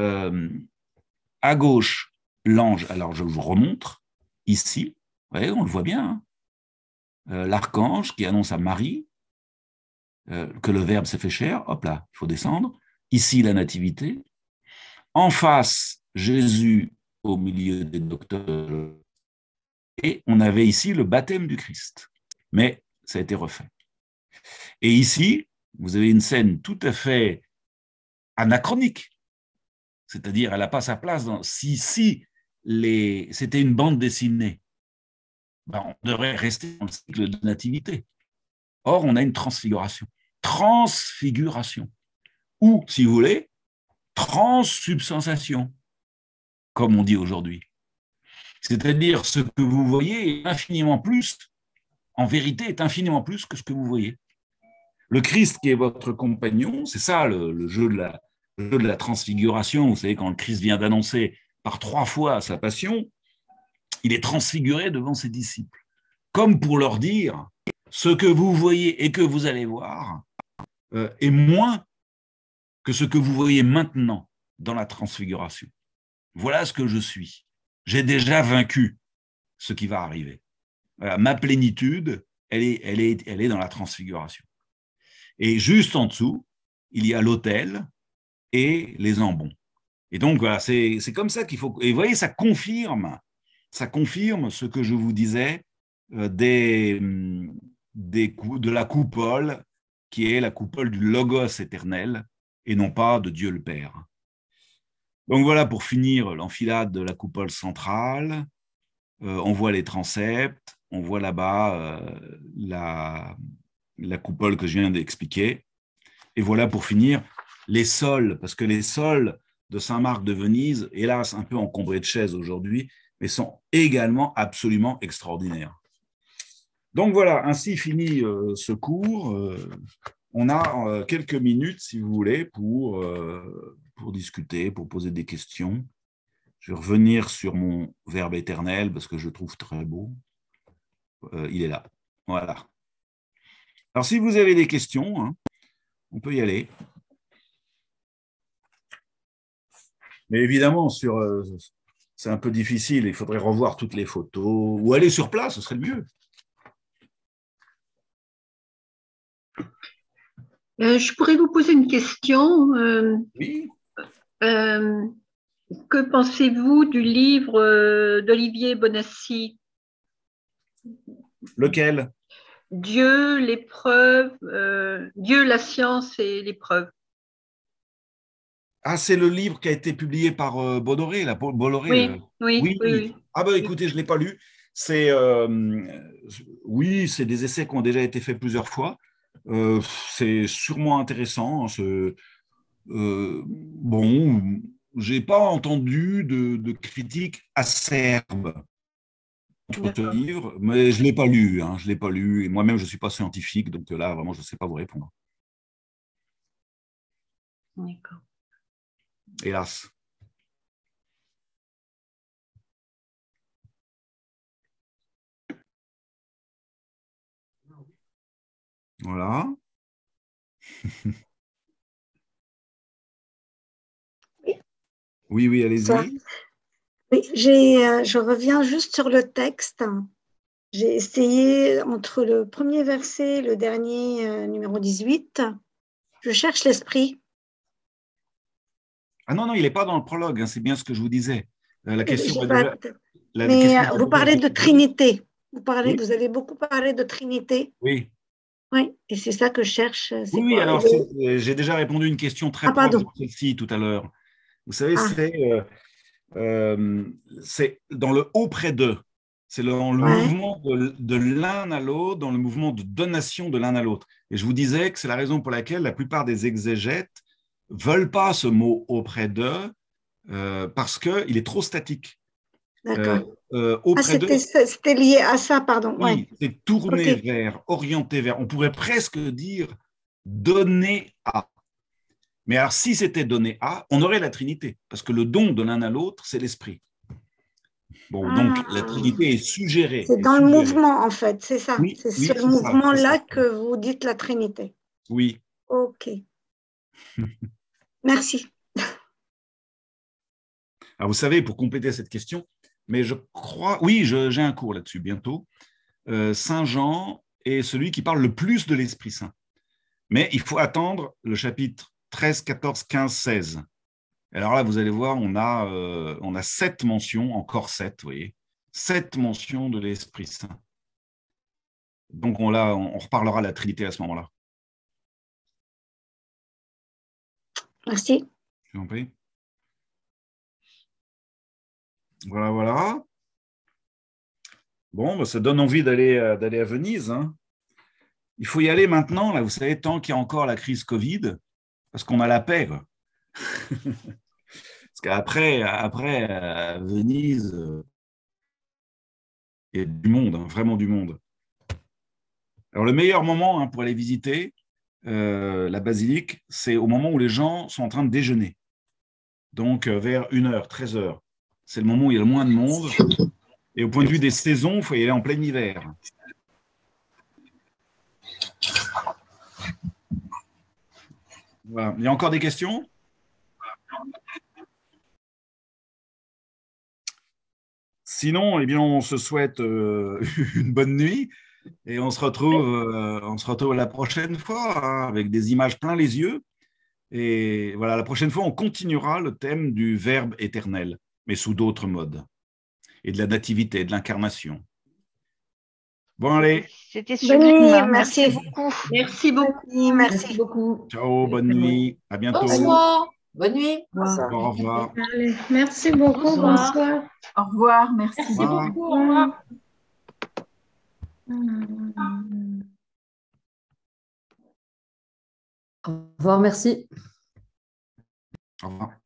à gauche l'ange. Alors, je vous remontre ici. Vous voyez, on le voit bien. Hein. L'archange qui annonce à Marie que le Verbe s'est fait chair. Hop là, il faut descendre. Ici, la nativité. En face, Jésus au milieu des docteurs. Et on avait ici le baptême du Christ. Mais ça a été refait. Et ici, vous avez une scène tout à fait anachronique. C'est-à-dire, elle n'a pas sa place dans... Si c'était une bande dessinée, ben, on devrait rester dans le cycle de nativité. Or, on a une transfiguration. Transfiguration. Ou, si vous voulez, transsubstantiation, comme on dit aujourd'hui. C'est-à-dire, ce que vous voyez est infiniment plus, en vérité, est infiniment plus que ce que vous voyez. Le Christ qui est votre compagnon, c'est ça le jeu de la transfiguration. Vous savez, quand le Christ vient d'annoncer par 3 fois sa passion, il est transfiguré devant ses disciples, comme pour leur dire, ce que vous voyez et que vous allez voir est moins que ce que vous voyez maintenant dans la transfiguration. Voilà ce que je suis. J'ai déjà vaincu ce qui va arriver. Voilà, ma plénitude, elle est dans la transfiguration. Et juste en dessous, il y a l'autel et les ambons. Et donc, voilà, c'est comme ça qu'il faut... Et vous voyez, ça confirme ce que je vous disais de la coupole, qui est la coupole du Logos éternel, et non pas de Dieu le Père. Donc voilà, pour finir, l'enfilade de la coupole centrale. On voit les transepts, on voit là-bas la coupole que je viens d'expliquer. Et voilà, pour finir, les sols, parce que les sols de Saint-Marc de Venise, hélas, un peu encombrés de chaises aujourd'hui, mais sont également absolument extraordinaires. Donc voilà, ainsi finit ce cours. On a quelques minutes, si vous voulez, pour discuter, pour poser des questions. Je vais revenir sur mon Verbe éternel, parce que je le trouve très beau. Il est là. Voilà. Alors, si vous avez des questions, hein, on peut y aller. Mais évidemment, c'est un peu difficile. Il faudrait revoir toutes les photos ou aller sur place, ce serait le mieux. Je pourrais vous poser une question. Oui. Que pensez-vous du livre d'Olivier Bonassi? Lequel? Dieu, l'épreuve, Dieu, la science et l'épreuve. Ah, c'est le livre qui a été publié par Bolloré, là, Bolloré. Oui. Ah ben, écoutez, je ne l'ai pas lu. Oui, c'est des essais qui ont déjà été faits plusieurs fois. C'est sûrement intéressant. Bon, je n'ai pas entendu de critiques acerbes sur ce livre, mais je ne l'ai pas lu. Hein, je l'ai pas lu. Et moi-même, je ne suis pas scientifique, donc là, vraiment, je ne sais pas vous répondre. D'accord. Hélas. Voilà. Oui, allez-y. Oui, je reviens juste sur le texte. J'ai essayé entre le premier verset et le dernier, numéro 18. Je cherche l'esprit. Ah non, il n'est pas dans le prologue, hein, c'est bien ce que je vous disais. La question vous parlez de Trinité. Vous Oui. avez beaucoup parlé de Trinité. Oui. Oui, et c'est ça que je cherche. Oui, alors j'ai déjà répondu à une question très proche de celle-ci tout à l'heure. Vous savez, c'est dans le auprès d'eux. C'est dans le Ouais. mouvement de l'un à l'autre, dans le mouvement de donation de l'un à l'autre. Et je vous disais que c'est la raison pour laquelle la plupart des exégètes ne veulent pas ce mot auprès d'eux parce qu'il est trop statique. D'accord. Auprès d'eux, C'était lié à ça, pardon. oui, Ouais. c'est tourné Ok. vers, orienté vers. On pourrait presque dire donner à. Mais alors, si c'était donné à, on aurait la Trinité, parce que le don de l'un à l'autre, c'est l'Esprit. Bon, donc la Trinité est suggérée. C'est dans le mouvement, en fait, c'est ça. Oui, C'est oui, ce c'est ça, mouvement-là c'est ça. que vous dites la Trinité. Oui. Ok. Merci. Alors, vous savez, pour compléter cette question, mais je crois, oui, j'ai un cours là-dessus bientôt. Saint Jean est celui qui parle le plus de l'Esprit Saint. Mais il faut attendre le chapitre 13, 14, 15, 16. Alors là, vous allez voir, on a 7 mentions, encore 7, vous voyez, 7 mentions de l'Esprit Saint. Donc on reparlera de la Trinité à ce moment-là. Merci. Je vous en prie. Voilà, voilà. Bon, ça donne envie d'aller à Venise. Hein. Il faut y aller maintenant, là, vous savez, tant qu'il y a encore la crise Covid, parce qu'on a la paix. Quoi. Parce qu'après, à Venise, il y a du monde, hein, vraiment du monde. Alors, le meilleur moment pour aller visiter la basilique, c'est au moment où les gens sont en train de déjeuner. Donc, vers 1h, 13h. C'est le moment où il y a le moins de monde. Et au point de vue des saisons, il faut y aller en plein hiver. Voilà. Il y a encore des questions ? Sinon, eh bien, on se souhaite une bonne nuit et on se retrouve la prochaine fois hein, avec des images plein les yeux. Et voilà, la prochaine fois, on continuera le thème du Verbe éternel, mais sous d'autres modes, et de la nativité, de l'incarnation. Bon, allez. C'était Bonne nuit, sublime. merci. beaucoup. Merci beaucoup. Merci. Merci beaucoup. Ciao, bonne nuit, à bientôt. Bonsoir. Bonne nuit. Au revoir. Allez, merci beaucoup. Bonsoir. Bonsoir. Au revoir. Merci. Merci Au revoir. beaucoup. Au revoir. Au revoir, merci. Au revoir.